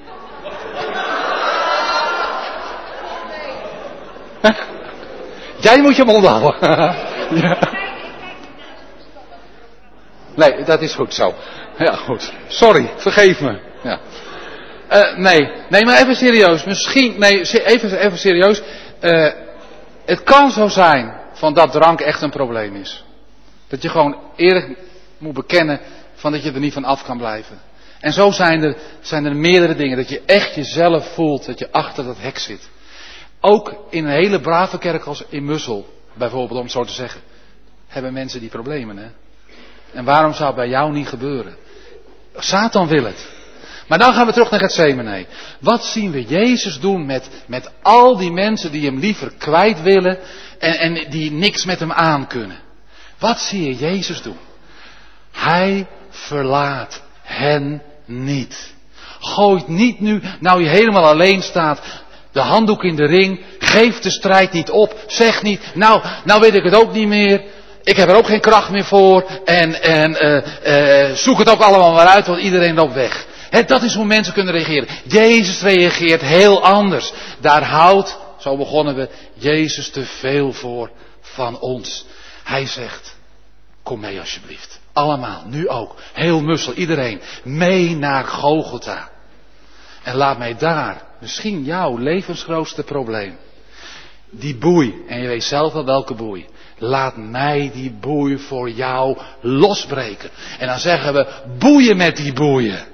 Jij moet je mond houden. Ja. Nee, dat is goed zo. Ja, goed. Sorry, vergeef me. Ja. Uh, nee, nee, maar even serieus. Misschien, nee, even, even serieus. Uh, het kan zo zijn van dat drank echt een probleem is. Dat je gewoon eerlijk moet bekennen van dat je er niet van af kan blijven. En zo zijn er, zijn er meerdere dingen. Dat je echt jezelf voelt, dat je achter dat hek zit. Ook in een hele brave kerk als in Mussel, bijvoorbeeld om het zo te zeggen, hebben mensen die problemen, hè. En waarom zou het bij jou niet gebeuren? Satan wil het. Maar dan gaan we terug naar Getsemane. Wat zien we Jezus doen met, met al die mensen die hem liever kwijt willen en, en die niks met hem aan kunnen? Wat zie je Jezus doen? Hij verlaat hen niet. Gooit niet nu, nou je helemaal alleen staat, de handdoek in de ring. Geef de strijd niet op. Zeg niet, nou, nou weet ik het ook niet meer. Ik heb er ook geen kracht meer voor. En, en uh, uh, zoek het ook allemaal maar uit, want iedereen loopt weg. He, dat is hoe mensen kunnen reageren. Jezus reageert heel anders. Daar houdt, zo begonnen we, Jezus te veel voor van ons. Hij zegt, kom mee alsjeblieft. Allemaal, nu ook. Heel Mussel, iedereen. Mee naar Golgotha. En laat mij daar, misschien jouw levensgrootste probleem. Die boei, en je weet zelf wel welke boei. Laat mij die boei voor jou losbreken. En dan zeggen we, boeien met die boeien.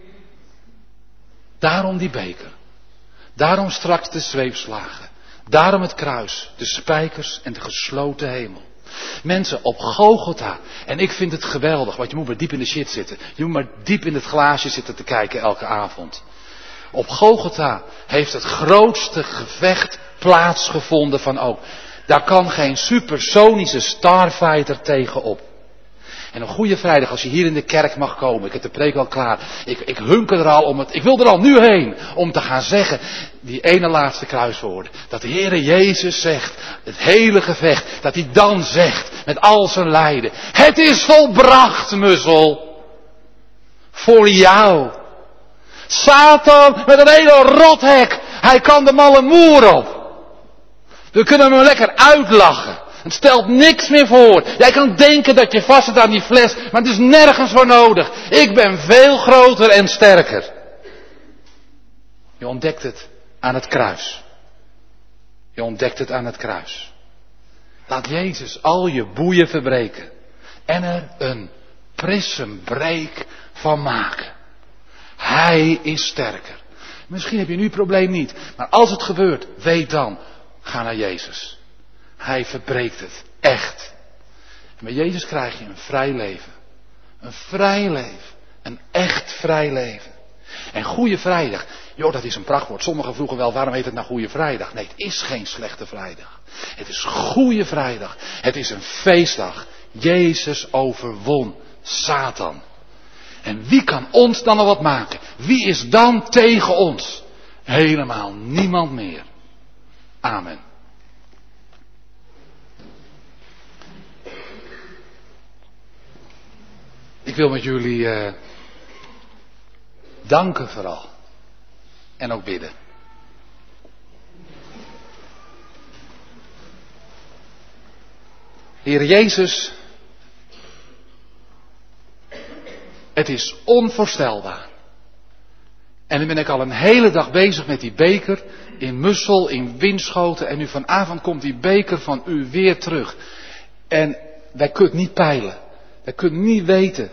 Daarom die beker. Daarom straks de zweepslagen. Daarom het kruis, de spijkers en de gesloten hemel. Mensen, op Golgotha. En ik vind het geweldig, want je moet maar diep in de shit zitten. Je moet maar diep in het glaasje zitten te kijken elke avond. Op Golgotha heeft het grootste gevecht plaatsgevonden van ook. Daar kan geen supersonische starfighter tegenop. En een goede vrijdag, als je hier in de kerk mag komen, ik heb de preek al klaar, ik, ik hunker er al om het, ik wil er al nu heen, om te gaan zeggen, die ene laatste kruiswoorden, dat de Heere Jezus zegt, het hele gevecht, dat hij dan zegt, met al zijn lijden, het is volbracht, Mussel, voor jou. Satan met een hele rothek, hij kan de malle moer op. We kunnen hem lekker uitlachen. Het stelt niks meer voor. Jij kan denken dat je vast zit aan die fles, maar het is nergens voor nodig. Ik ben veel groter en sterker. Je ontdekt het aan het kruis. Je ontdekt het aan het kruis. Laat Jezus al je boeien verbreken. En er een prissenbreek van maken. Hij is sterker. Misschien heb je nu het probleem niet. Maar als het gebeurt, weet dan. Ga naar Jezus. Hij verbreekt het. Echt. En bij Jezus krijg je een vrij leven. Een vrij leven. Een echt vrij leven. En Goede Vrijdag, joh, dat is een prachtwoord. Sommigen vroegen wel, waarom heet het nou Goede Vrijdag? Nee, het is geen slechte vrijdag. Het is Goede Vrijdag. Het is een feestdag. Jezus overwon Satan. En wie kan ons dan nog wat maken? Wie is dan tegen ons? Helemaal niemand meer. Amen. Ik wil met jullie uh, danken vooral. En ook bidden. Heer Jezus, het is onvoorstelbaar. En nu ben ik al een hele dag bezig met die beker in Mussel, in Winschoten. En nu vanavond komt die beker van u weer terug. En wij kunnen het niet peilen. Wij kunnen niet weten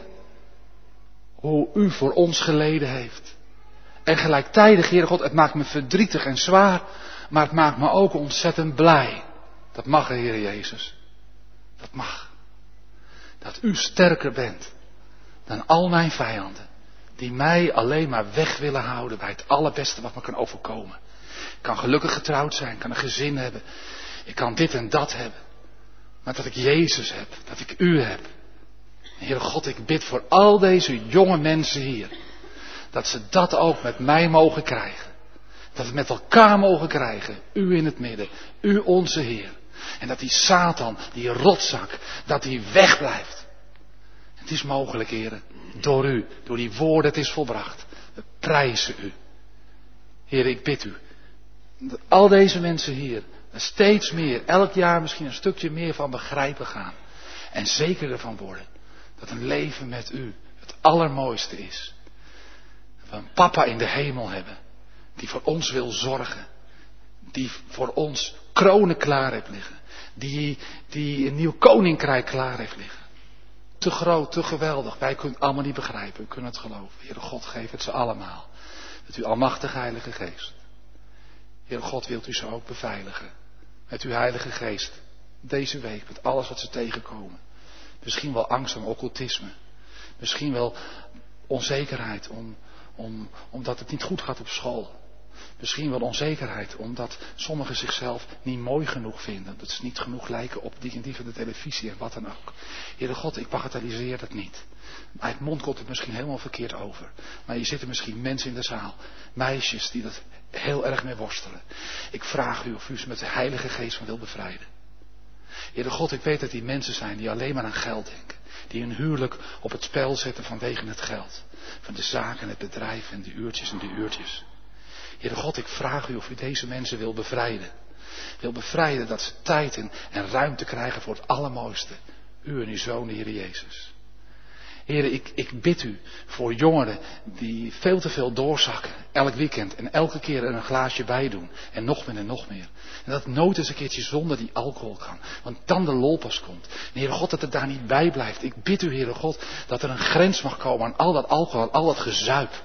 hoe u voor ons geleden heeft. En gelijktijdig, Heere God, het maakt me verdrietig en zwaar. Maar het maakt me ook ontzettend blij. Dat mag, Heer Jezus. Dat mag. Dat u sterker bent dan al mijn vijanden. Die mij alleen maar weg willen houden bij het allerbeste wat me kan overkomen. Ik kan gelukkig getrouwd zijn, ik kan een gezin hebben. Ik kan dit en dat hebben. Maar dat ik Jezus heb, dat ik u heb. Heere God, ik bid voor al deze jonge mensen hier. Dat ze dat ook met mij mogen krijgen. Dat we het met elkaar mogen krijgen. U in het midden. U onze Heer. En dat die Satan, die rotzak, dat die wegblijft. Het is mogelijk, Heere. Door u. Door die woorden, het is volbracht. We prijzen u. Heere, ik bid u. Dat al deze mensen hier er steeds meer, elk jaar misschien een stukje meer van begrijpen gaan. En zeker ervan worden. Dat een leven met u het allermooiste is. Dat we een papa in de hemel hebben. Die voor ons wil zorgen. Die voor ons kronen klaar heeft liggen. Die, die een nieuw koninkrijk klaar heeft liggen. Te groot, te geweldig. Wij kunnen het allemaal niet begrijpen. We kunnen het geloven. Heere God, geef het ze allemaal. Met uw almachtige Heilige Geest. Heere God, wilt u ze ook beveiligen. Met uw Heilige Geest. Deze week, met alles wat ze tegenkomen. Misschien wel angst om occultisme. Misschien wel onzekerheid om, om, omdat het niet goed gaat op school. Misschien wel onzekerheid omdat sommigen zichzelf niet mooi genoeg vinden. Dat ze niet genoeg lijken op die en die van de televisie en wat dan ook. Heere God, ik bagatelliseer dat niet. Uit het mond komt het misschien helemaal verkeerd over. Maar hier zitten misschien mensen in de zaal. Meisjes die dat heel erg mee worstelen. Ik vraag u of u ze met de Heilige Geest van wil bevrijden. Heere God, ik weet dat die mensen zijn die alleen maar aan geld denken. Die hun huwelijk op het spel zetten vanwege het geld. Van de zaak en het bedrijf en de uurtjes en de uurtjes. Heere God, ik vraag u of u deze mensen wil bevrijden. Wil bevrijden dat ze tijd en, en ruimte krijgen voor het allermooiste. U en uw Zoon, de Heer Jezus. Heere, ik, ik bid u voor jongeren die veel te veel doorzakken. Elk weekend en elke keer er een glaasje bij doen. En nog meer en nog meer. En dat nooit eens een keertje zonder die alcohol kan. Want dan de lol pas komt. En Heere God, dat het daar niet bij blijft. Ik bid u, Heere God, dat er een grens mag komen aan al dat alcohol, aan al dat gezuip.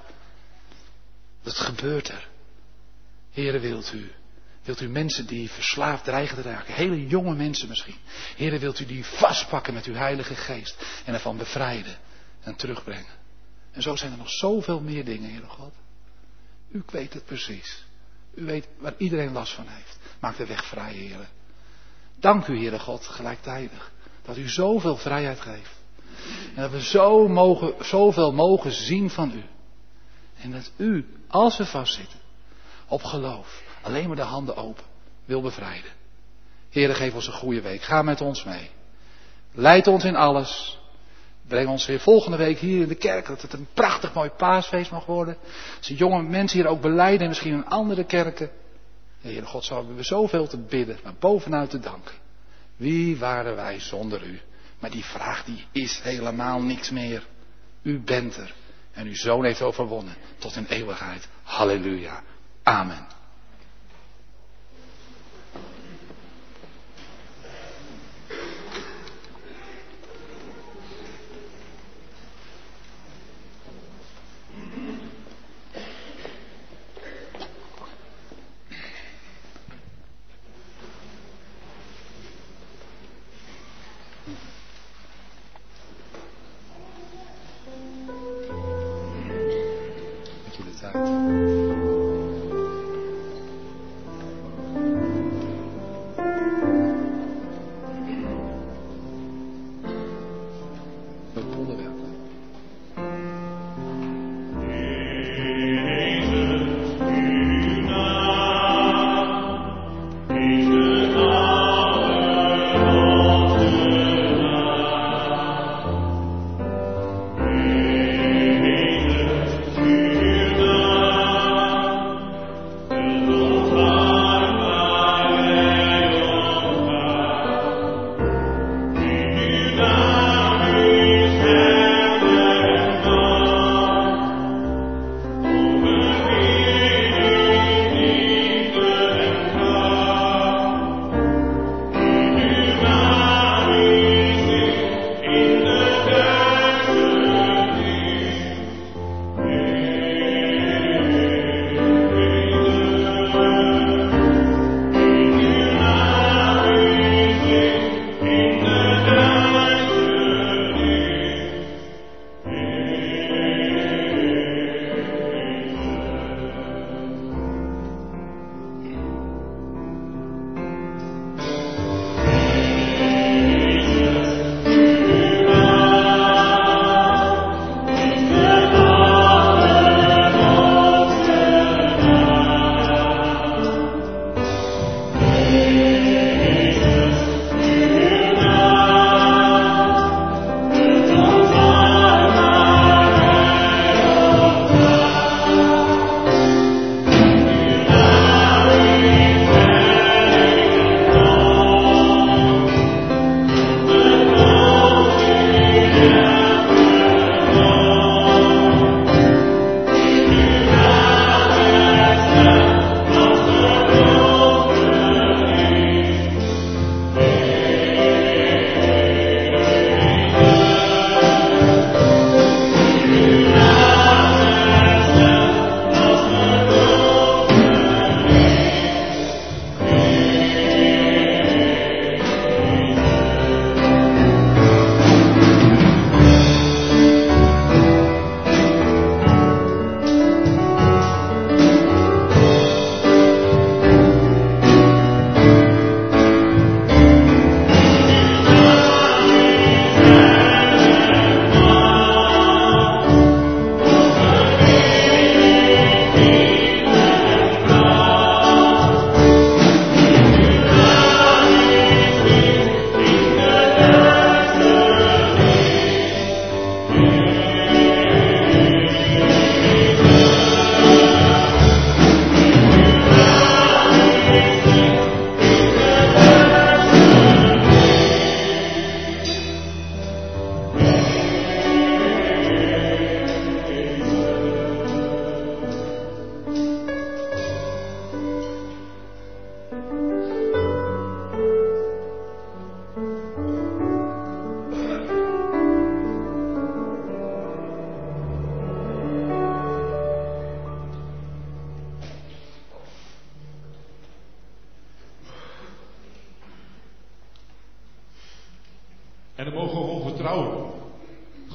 Dat gebeurt er. Heere, wilt u, wilt u mensen die verslaafd dreigen te raken, hele jonge mensen misschien. Heere, wilt u die vastpakken met uw Heilige Geest en ervan bevrijden en terugbrengen. En zo zijn er nog zoveel meer dingen, Heere God. U weet het precies. U weet waar iedereen last van heeft. Maak de weg vrij, Heere. Dank u, Heere God, gelijktijdig. Dat u zoveel vrijheid geeft. En dat we zo mogen, zoveel mogen zien van u. En dat u, als we vastzitten, op geloof, alleen maar de handen open, wil bevrijden. Heere, geef ons een goede week. Ga met ons mee. Leid ons in alles. Breng ons weer volgende week hier in de kerk. Dat het een prachtig mooi paasfeest mag worden. Als de jonge mensen hier ook belijden. En misschien in andere kerken. Heere God, zo hebben we zoveel te bidden. Maar bovenuit te danken. Wie waren wij zonder u? Maar die vraag die is helemaal niks meer. U bent er. En uw Zoon heeft overwonnen. Tot in eeuwigheid. Halleluja. Amen.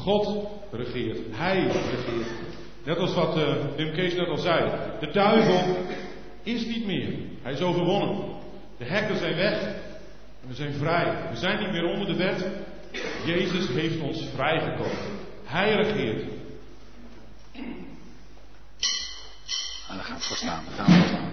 God regeert. Hij regeert. Net als wat uh, Wim Kees net al zei. De duivel is niet meer. Hij is overwonnen. De hekken zijn weg. En we zijn vrij. We zijn niet meer onder de wet. Jezus heeft ons vrijgekocht. Hij regeert. En dan gaan we voor staan. Dan gaan we voor staan.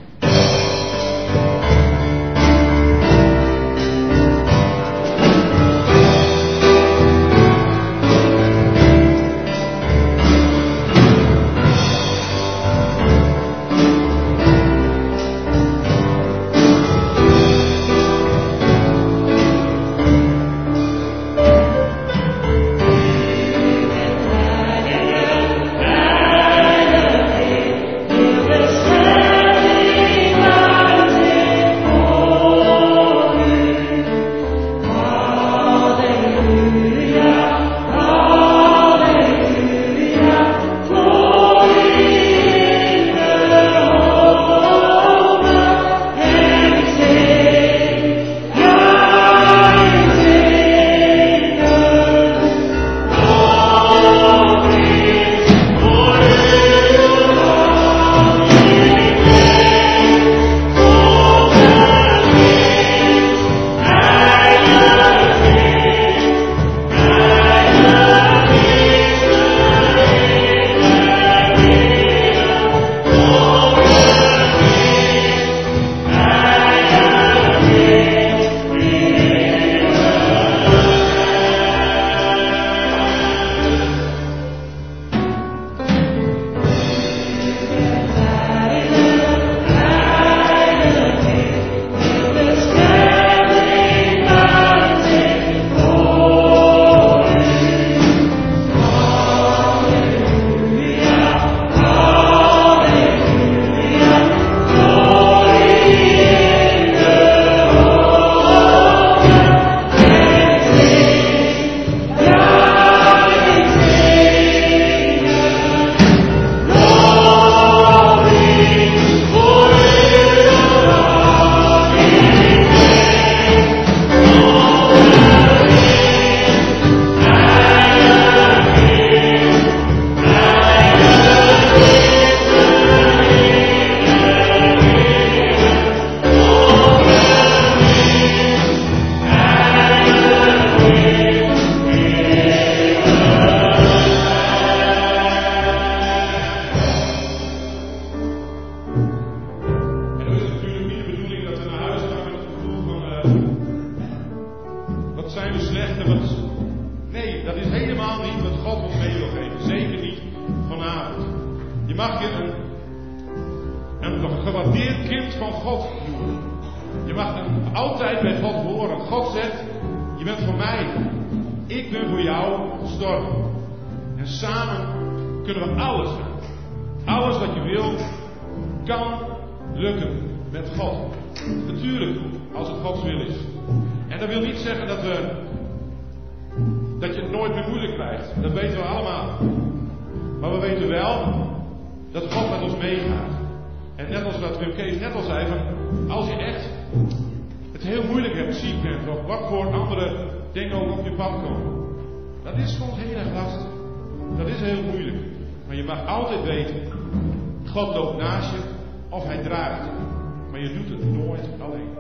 God loopt naast je of hij draagt je. Maar je doet het nooit alleen.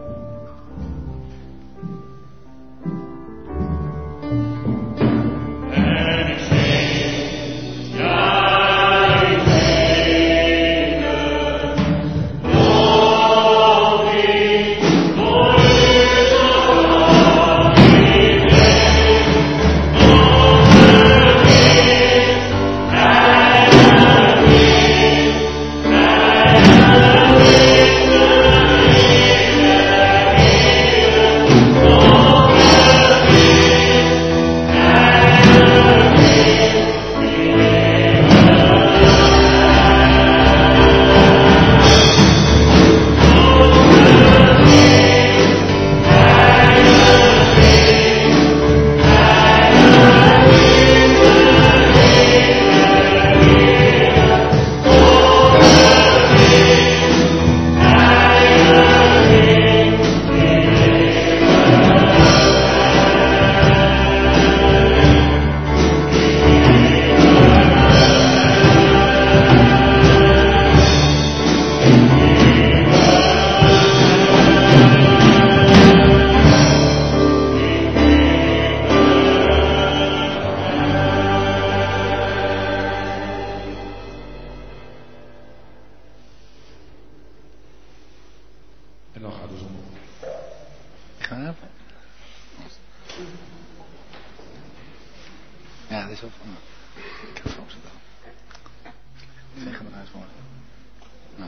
Yeah. zo van. Microfoon zit aan. Zeg hem eruit voor. Nou.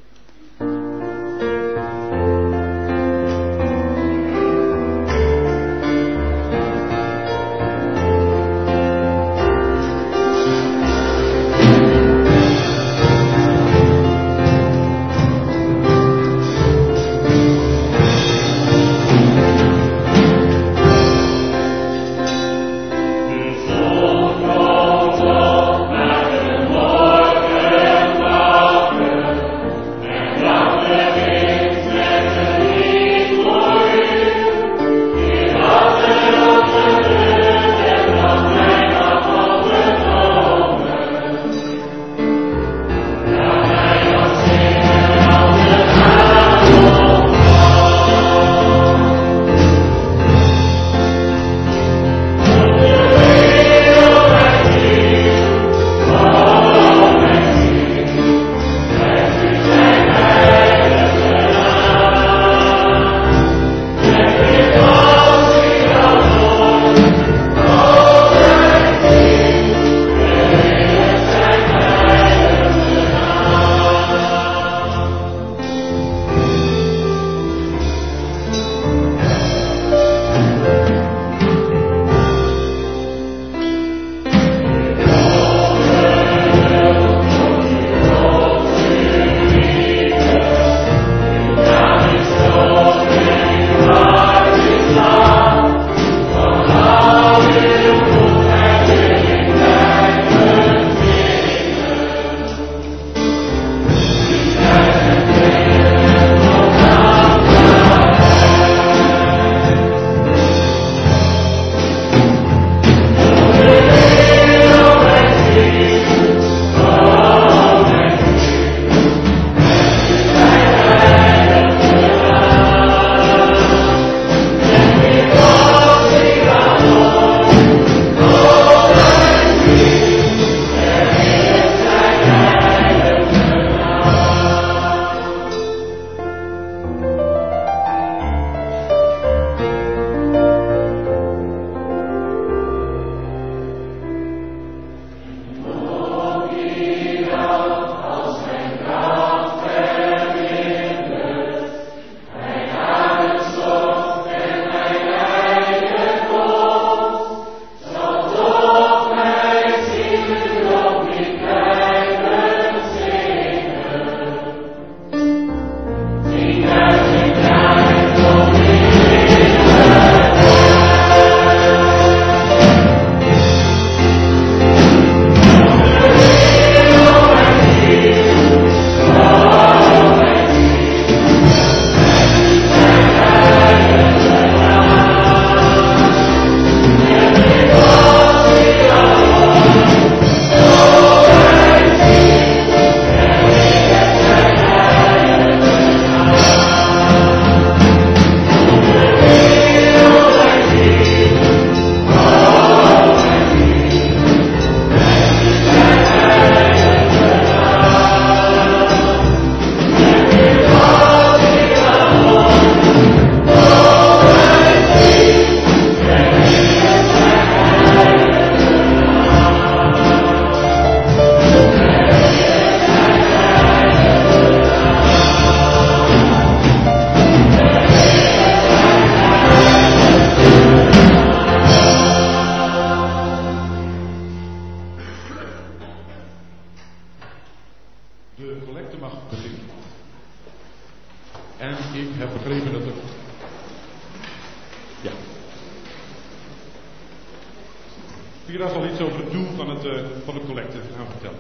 Pira zal iets over het doel van, het, uh, van de collecte gaan vertellen.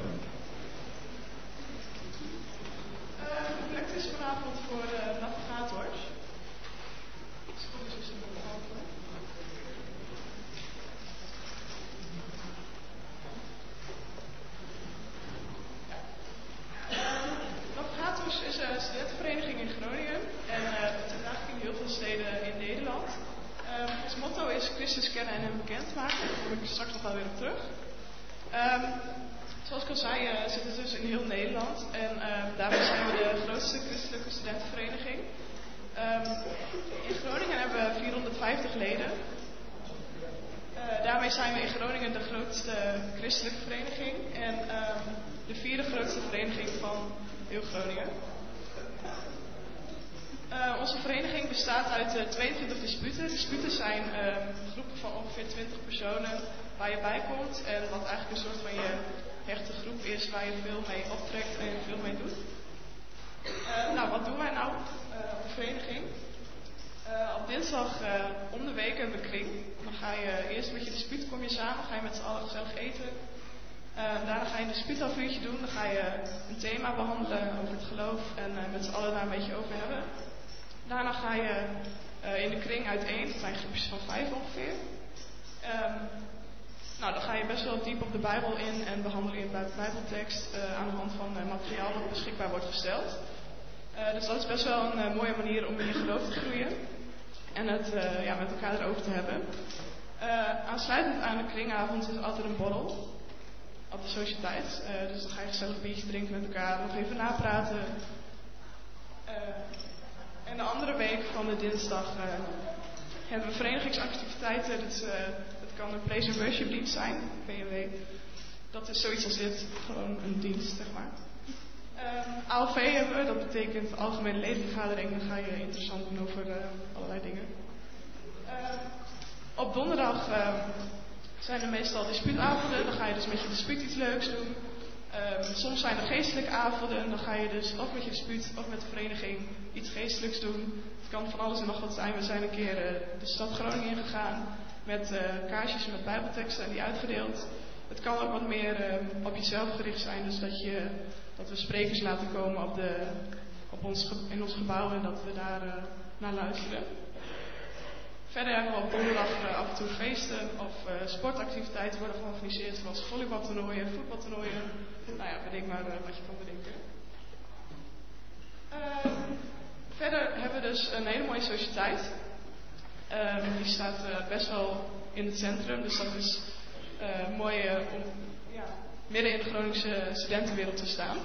Uh, de collecte is vanavond voor uh, navigators. Schoolzus in de behalve. Navigators is een studentenvereniging in Groningen en uh, het is eigenlijk in heel veel steden in Nederland. Uh, ons motto is Christus kennen en hem bekendmaken. Daar kom ik straks nog wel weer op terug. Um, zoals ik al zei, uh, zitten we dus in heel Nederland. En uh, daarmee zijn we de grootste christelijke studentenvereniging. Um, in Groningen hebben we vierhonderdvijftig leden. Uh, Uh, daarmee zijn we in Groningen de grootste christelijke vereniging en um, de vierde grootste vereniging van heel Groningen. Uh, onze vereniging bestaat uit uh, tweeëntwintig disputen. Disputen zijn uh, groepen van ongeveer twintig personen waar je bij komt en wat eigenlijk een soort van je hechte groep is waar je veel mee optrekt en veel mee doet. Uh, nou, wat doen wij nou uh, op de vereniging? Uh, op dinsdag uh, om de week hebben we kring. Dan ga je eerst met je dispuut, kom je samen, ga je met z'n allen gezellig eten. Uh, daarna ga je een dispuutavuurtje doen, dan ga je een thema behandelen over het geloof en uh, met z'n allen daar een beetje over hebben. Daarna ga je uh, in de kring uiteen, dat zijn groepjes van vijf ongeveer. Um, nou, dan ga je best wel diep op de Bijbel in en behandel je de Bijbeltekst uh, aan de hand van uh, materiaal dat beschikbaar wordt gesteld. Uh, dus dat is best wel een uh, mooie manier om in je geloof te groeien en het uh, ja, met elkaar erover te hebben. Uh, aansluitend aan de kringavond is altijd een borrel op de sociëteit. Uh, dus dan ga je gezellig een biertje drinken met elkaar, nog even napraten. Uh, en de andere week van de dinsdag uh, hebben we verenigingsactiviteiten. Dus, uh, het kan een praise and worship dienst zijn, P W. Dat is zoiets als dit, gewoon een dienst, zeg maar. Um, A L V hebben we, dat betekent Algemene Ledenvergadering. Dan ga je interessant doen over uh, allerlei dingen. Uh, op donderdag uh, zijn er meestal dispuutavonden. Dan ga je dus met je dispuut iets leuks doen. Um, soms zijn er geestelijke avonden. Dan ga je dus of met je dispuut of met de vereniging iets geestelijks doen. Het kan van alles en nog wat zijn. We zijn een keer uh, de stad Groningen ingegaan met uh, kaarsjes met bijbelteksten en die uitgedeeld. Het kan ook wat meer uh, op jezelf gericht zijn. Dus dat, je, dat we sprekers laten komen op de, op ons, in ons gebouw en dat we daar uh, naar luisteren. Verder hebben we op donderdag uh, af en toe feesten of uh, sportactiviteiten worden georganiseerd, zoals volleybaltoernooien, voetbaltoernooien. Nou ja, bedenk maar uh, wat je kan bedenken. Uh, verder hebben we dus een hele mooie sociëteit. Uh, die staat uh, best wel in het centrum, dus dat is uh, mooi uh, om ja, midden in de Groningse studentenwereld te staan.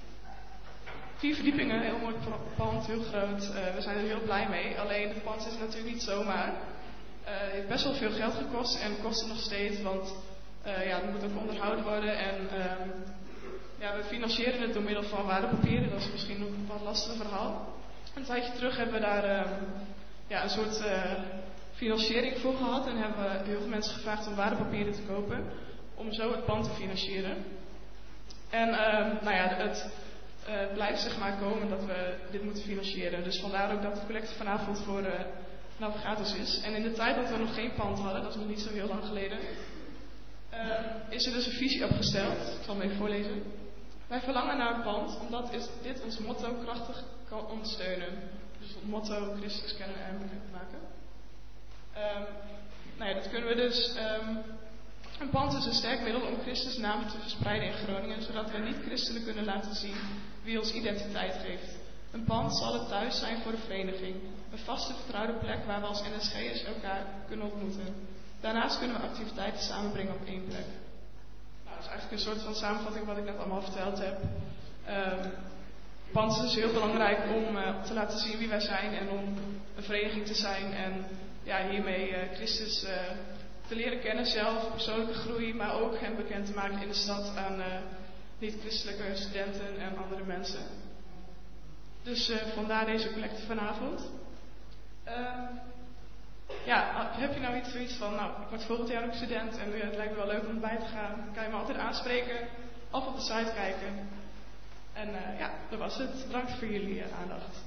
Vier verdiepingen, heel mooi pand, heel groot. Uh, we zijn er heel blij mee. Alleen het pand is natuurlijk niet zomaar. Uh, het heeft best wel veel geld gekost en kost het nog steeds, want uh, ja, het moet ook onderhouden worden. En uh, ja, we financieren het door middel van waardepapieren. Dat is misschien nog een wat lastig verhaal. Een tijdje terug hebben we daar uh, ja, een soort uh, financiering voor gehad. En hebben we heel veel mensen gevraagd om waardepapieren te kopen. Om zo het pand te financieren. En uh, nou ja, het uh, blijft zeg maar komen dat we dit moeten financieren. Dus vandaar ook dat het collecte vanavond voor uh, Navigators is. En in de tijd dat we nog geen pand hadden, dat is nog niet zo heel lang geleden, uh, is er dus een visie opgesteld. Ik zal hem even voorlezen. Wij verlangen naar een pand, omdat is dit ons motto krachtig kan ondersteunen. Dus het motto Christus kennen en bekend maken. Um, nou ja, dat kunnen we dus. Um, een pand is een sterk middel om Christus naam te verspreiden in Groningen, zodat we niet-christenen kunnen laten zien wie ons identiteit geeft. Een pand zal het thuis zijn voor de vereniging. Een vaste vertrouwde plek waar we als N S G'ers elkaar kunnen ontmoeten. Daarnaast kunnen we activiteiten samenbrengen op één plek. Nou, dat is eigenlijk een soort van samenvatting wat ik net allemaal verteld heb. Um, Pand is dus heel belangrijk om uh, te laten zien wie wij zijn en om een vereniging te zijn en ja, hiermee uh, Christus uh, te leren kennen zelf, persoonlijke groei, maar ook hem bekend te maken in de stad aan uh, niet-christelijke studenten en andere mensen. Dus uh, vandaar deze collecte vanavond. Uh, ja, heb je nou iets zoiets van, nou, ik word volgend jaar ook student en uh, het lijkt me wel leuk om erbij te gaan, kan je me altijd aanspreken of op de site kijken. En uh, ja, dat was het. Bedankt voor jullie uh, aandacht.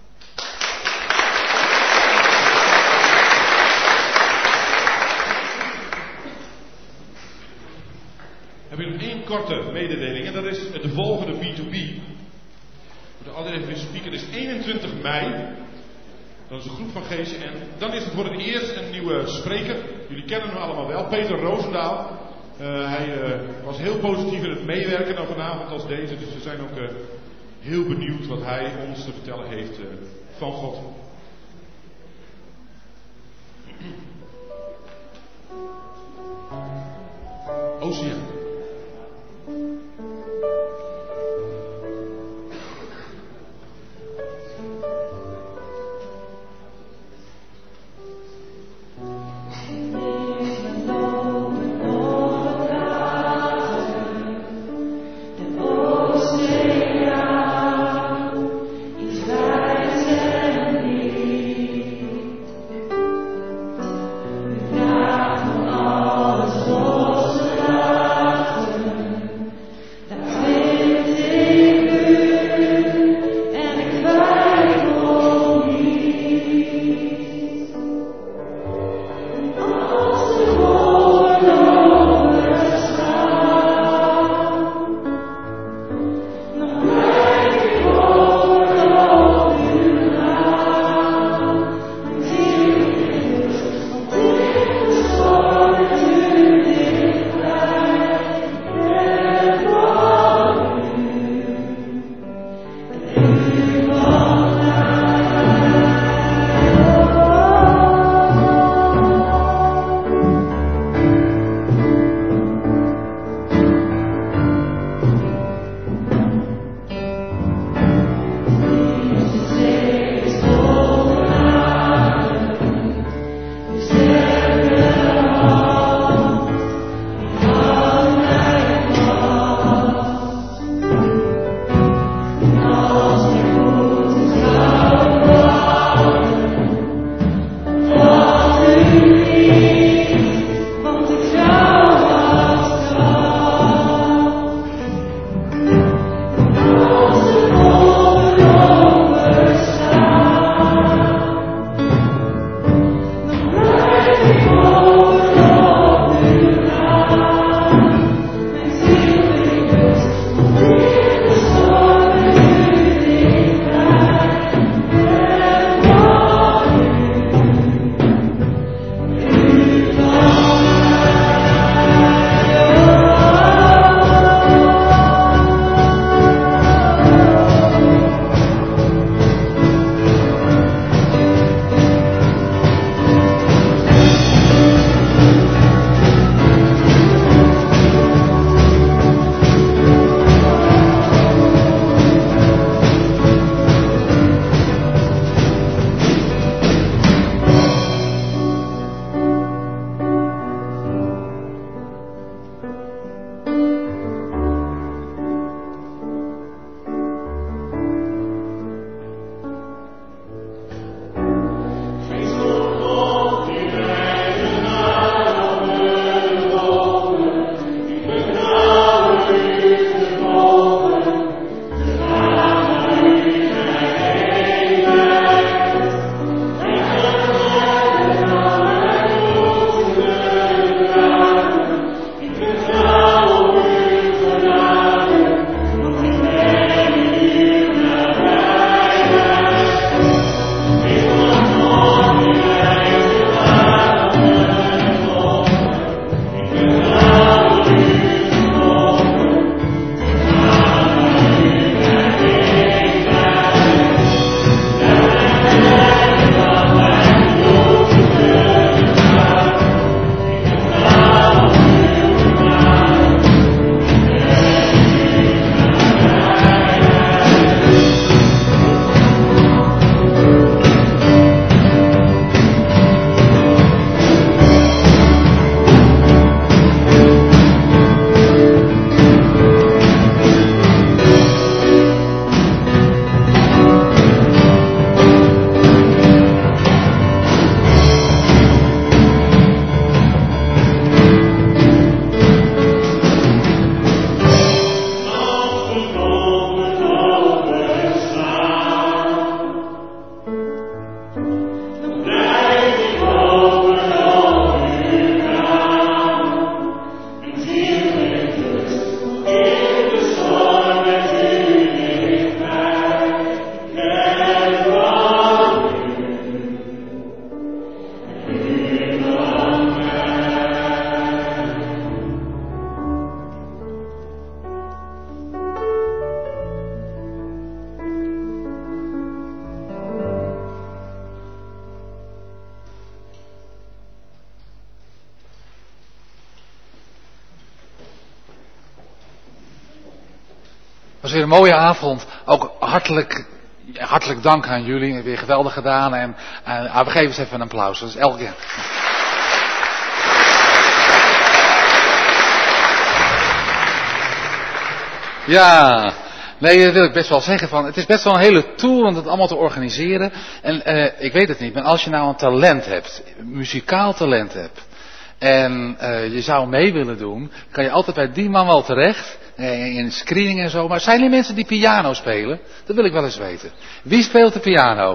Heb ik nog één korte mededeling en dat is de volgende B twee B. Ik moet altijd even weer spieken. Dat is eenentwintig mei. Dat is een groep van G C N. Dan is er voor het eerst een nieuwe spreker. Jullie kennen hem allemaal wel, Peter Roosendaal. Uh, hij uh, was heel positief in het meewerken aan vanavond als deze. Dus we zijn ook uh, heel benieuwd wat hij ons te vertellen heeft uh, van God. Oceaan. Live alone. was weer een mooie avond. Ook hartelijk, hartelijk dank aan jullie. Weer geweldig gedaan. En uh, we geven eens even een applaus. Dat is elke keer. Ja, nee, dat wil ik best wel zeggen. Van, het is best wel een hele tour om dat allemaal te organiseren. En uh, ik weet het niet, maar als je nou een talent hebt, een muzikaal talent hebt, en uh, je zou mee willen doen, kan je altijd bij die man wel terecht. In screening en zo. Maar zijn er mensen die piano spelen? Dat wil ik wel eens weten. Wie speelt de piano?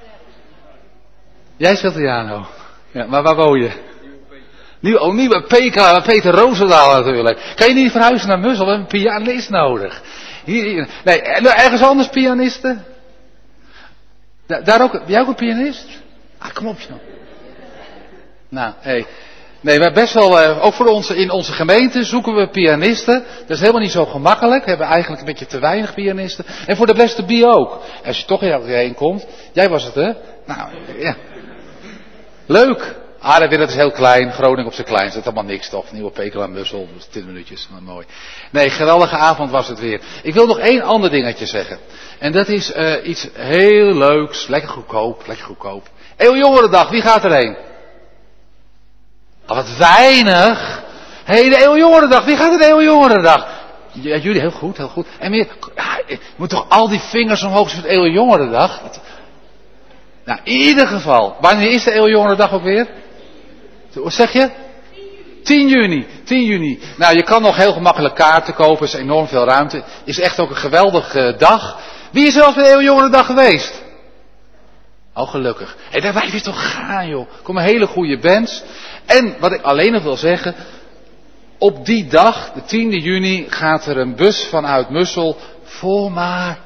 Jij speelt piano. Ja, maar waar woon je? Nieuw, oh, Nieuwe Pekela, Peter Roosendaal natuurlijk. Kan je niet verhuizen naar Mussel? We hebben een pianist nodig. Hier, hier. Nee, ergens anders pianisten? Da, daar ook, ben jij ook een pianist? Ah, kom op joh. Nou, hé. Hey. Nee, we hebben best wel, uh, ook voor onze, in onze gemeente zoeken we pianisten. Dat is helemaal niet zo gemakkelijk. We hebben eigenlijk een beetje te weinig pianisten. En voor de Blessed to Be ook. Als je toch hierheen komt. Jij was het, hè? Nou, ja. Leuk. Ah, dat is heel klein. Groningen op zijn kleinst. Dat is allemaal niks toch? Nieuwe Pekela, Mussel. Dus tien minuutjes. Nou, mooi. Nee, geweldige avond was het weer. Ik wil nog één ander dingetje zeggen. En dat is uh, iets heel leuks. Lekker goedkoop. Lekker goedkoop. Eeuwjongerendag. Wie gaat erheen? Oh, wat weinig. Hé, hey, de Eeuwjongerendag. Wie gaat de Eeuwjongerendag? Ja, jullie, heel goed, heel goed. En meer, ja, je moet toch al die vingers omhoog voor de Eeuwjongerendag? Nou, in ieder geval. Wanneer is de Eeuwjongerendag ook weer? Wat zeg je? tien juni. tien juni. Nou, je kan nog heel gemakkelijk kaarten kopen. Er is enorm veel ruimte. Is echt ook een geweldige uh, dag. Wie is er al voor de Eeuwjongerendag geweest? Oh, gelukkig. Hé, hey, daar blijf je toch gaan, joh. Kom een hele goede bands. En wat ik alleen nog wil zeggen. Op die dag, de tiende juni, gaat er een bus vanuit Mussel voor maar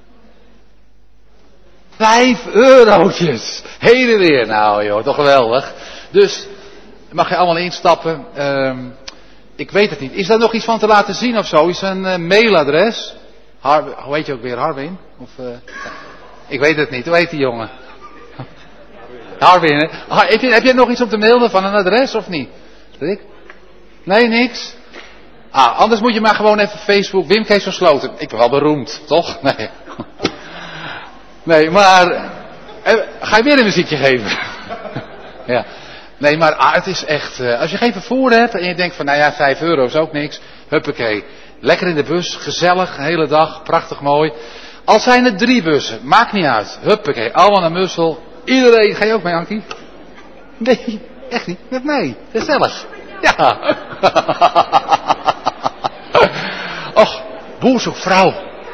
vijf eurotjes. Heen en weer. Nou joh, toch geweldig. Dus mag je allemaal instappen. Um, ik weet het niet. Is daar nog iets van te laten zien of zo? Is er een uh, mailadres? Har, hoe heet je ook weer? Harwin? Of, uh, ik weet het niet. Hoe heet die jongen? Harwin, hè? Heb, je, heb jij nog iets op te mailen van een adres of niet? Rick? Nee, niks? Ah, anders moet je maar gewoon even Facebook. Wim Kees van Sloten. Ik ben wel beroemd, toch? Nee. Nee, maar... Eh, ga je weer een muziekje geven? Ja. Nee, maar ah, het is echt... Uh, als je geen vervoer hebt en je denkt van... Nou ja, vijf euro is ook niks. Huppakee. Lekker in de bus. Gezellig. Hele dag. Prachtig mooi. Al zijn er drie bussen. Maakt niet uit. Huppakee. Allemaal naar Mussel. Iedereen. Ga je ook mee, Ankie? Nee, echt niet. Met mij. Gezellig. Ja. Och, boer zoekt vrouw.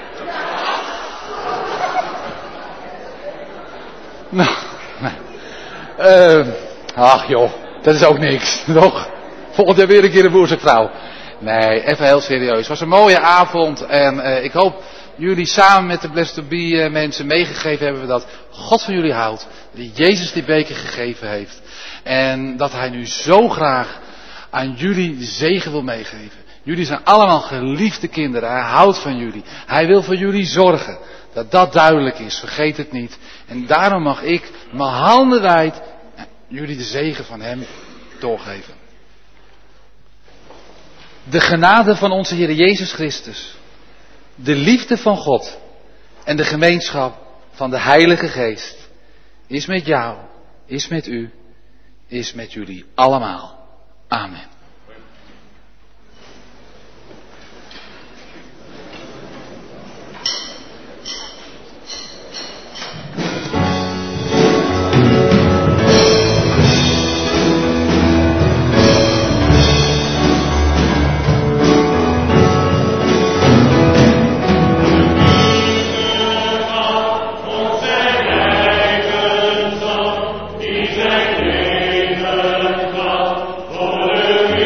Nou, nee. Uh, ach joh, dat is ook niks, toch? Volgend jaar weer een keer een boer zoekt vrouw. Nee, even heel serieus. Het was een mooie avond en uh, ik hoop jullie samen met de Blessed to Be uh, mensen meegegeven hebben we dat God van jullie houdt. Dat Jezus die beker gegeven heeft. En dat hij nu zo graag aan jullie de zegen wil meegeven. Jullie zijn allemaal geliefde kinderen. Hij houdt van jullie. Hij wil voor jullie zorgen. Dat dat duidelijk is. Vergeet het niet. En daarom mag ik mijn handen wijd jullie de zegen van hem doorgeven. De genade van onze Heer Jezus Christus. De liefde van God. En de gemeenschap van de Heilige Geest. Is met jou. Is met u. Is met jullie allemaal. Amen. Voor de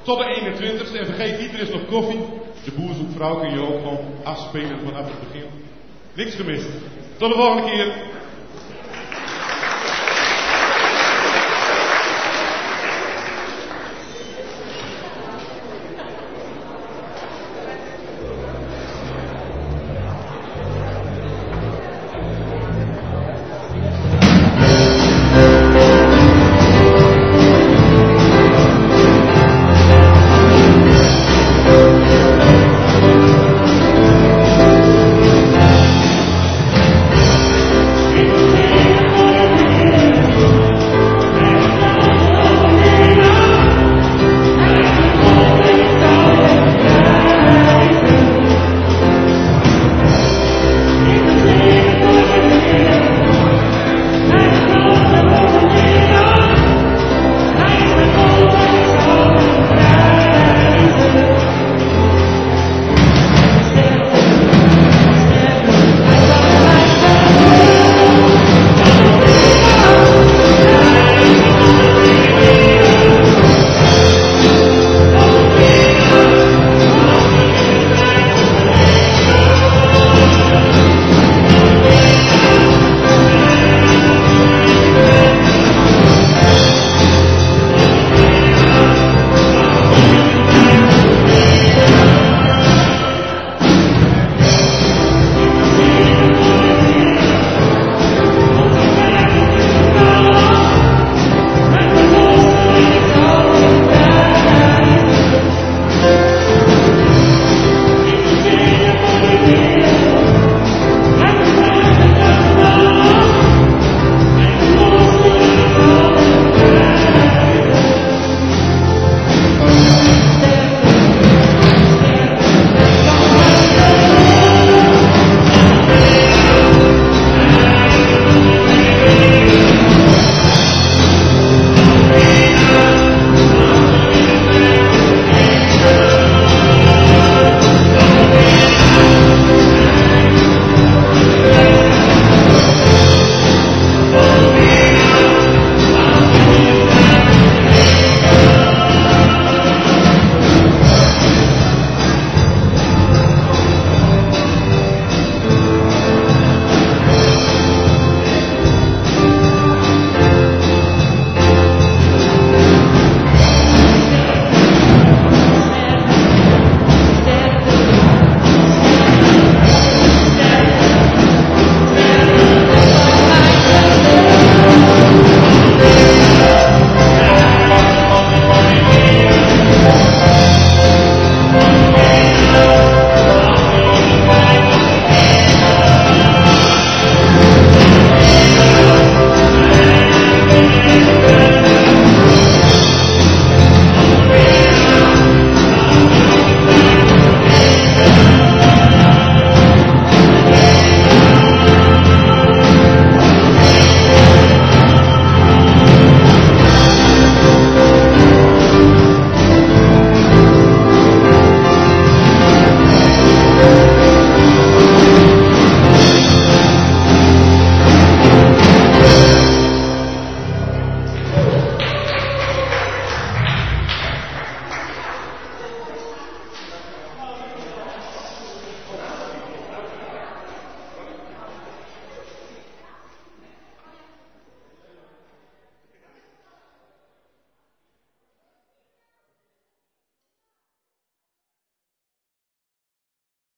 tot de eenentwintigste. En vergeet niet, er is nog koffie. De boer zoekt vrouw kun je ook gewoon afspelen vanaf het begin. Niks gemist. Tot de volgende keer.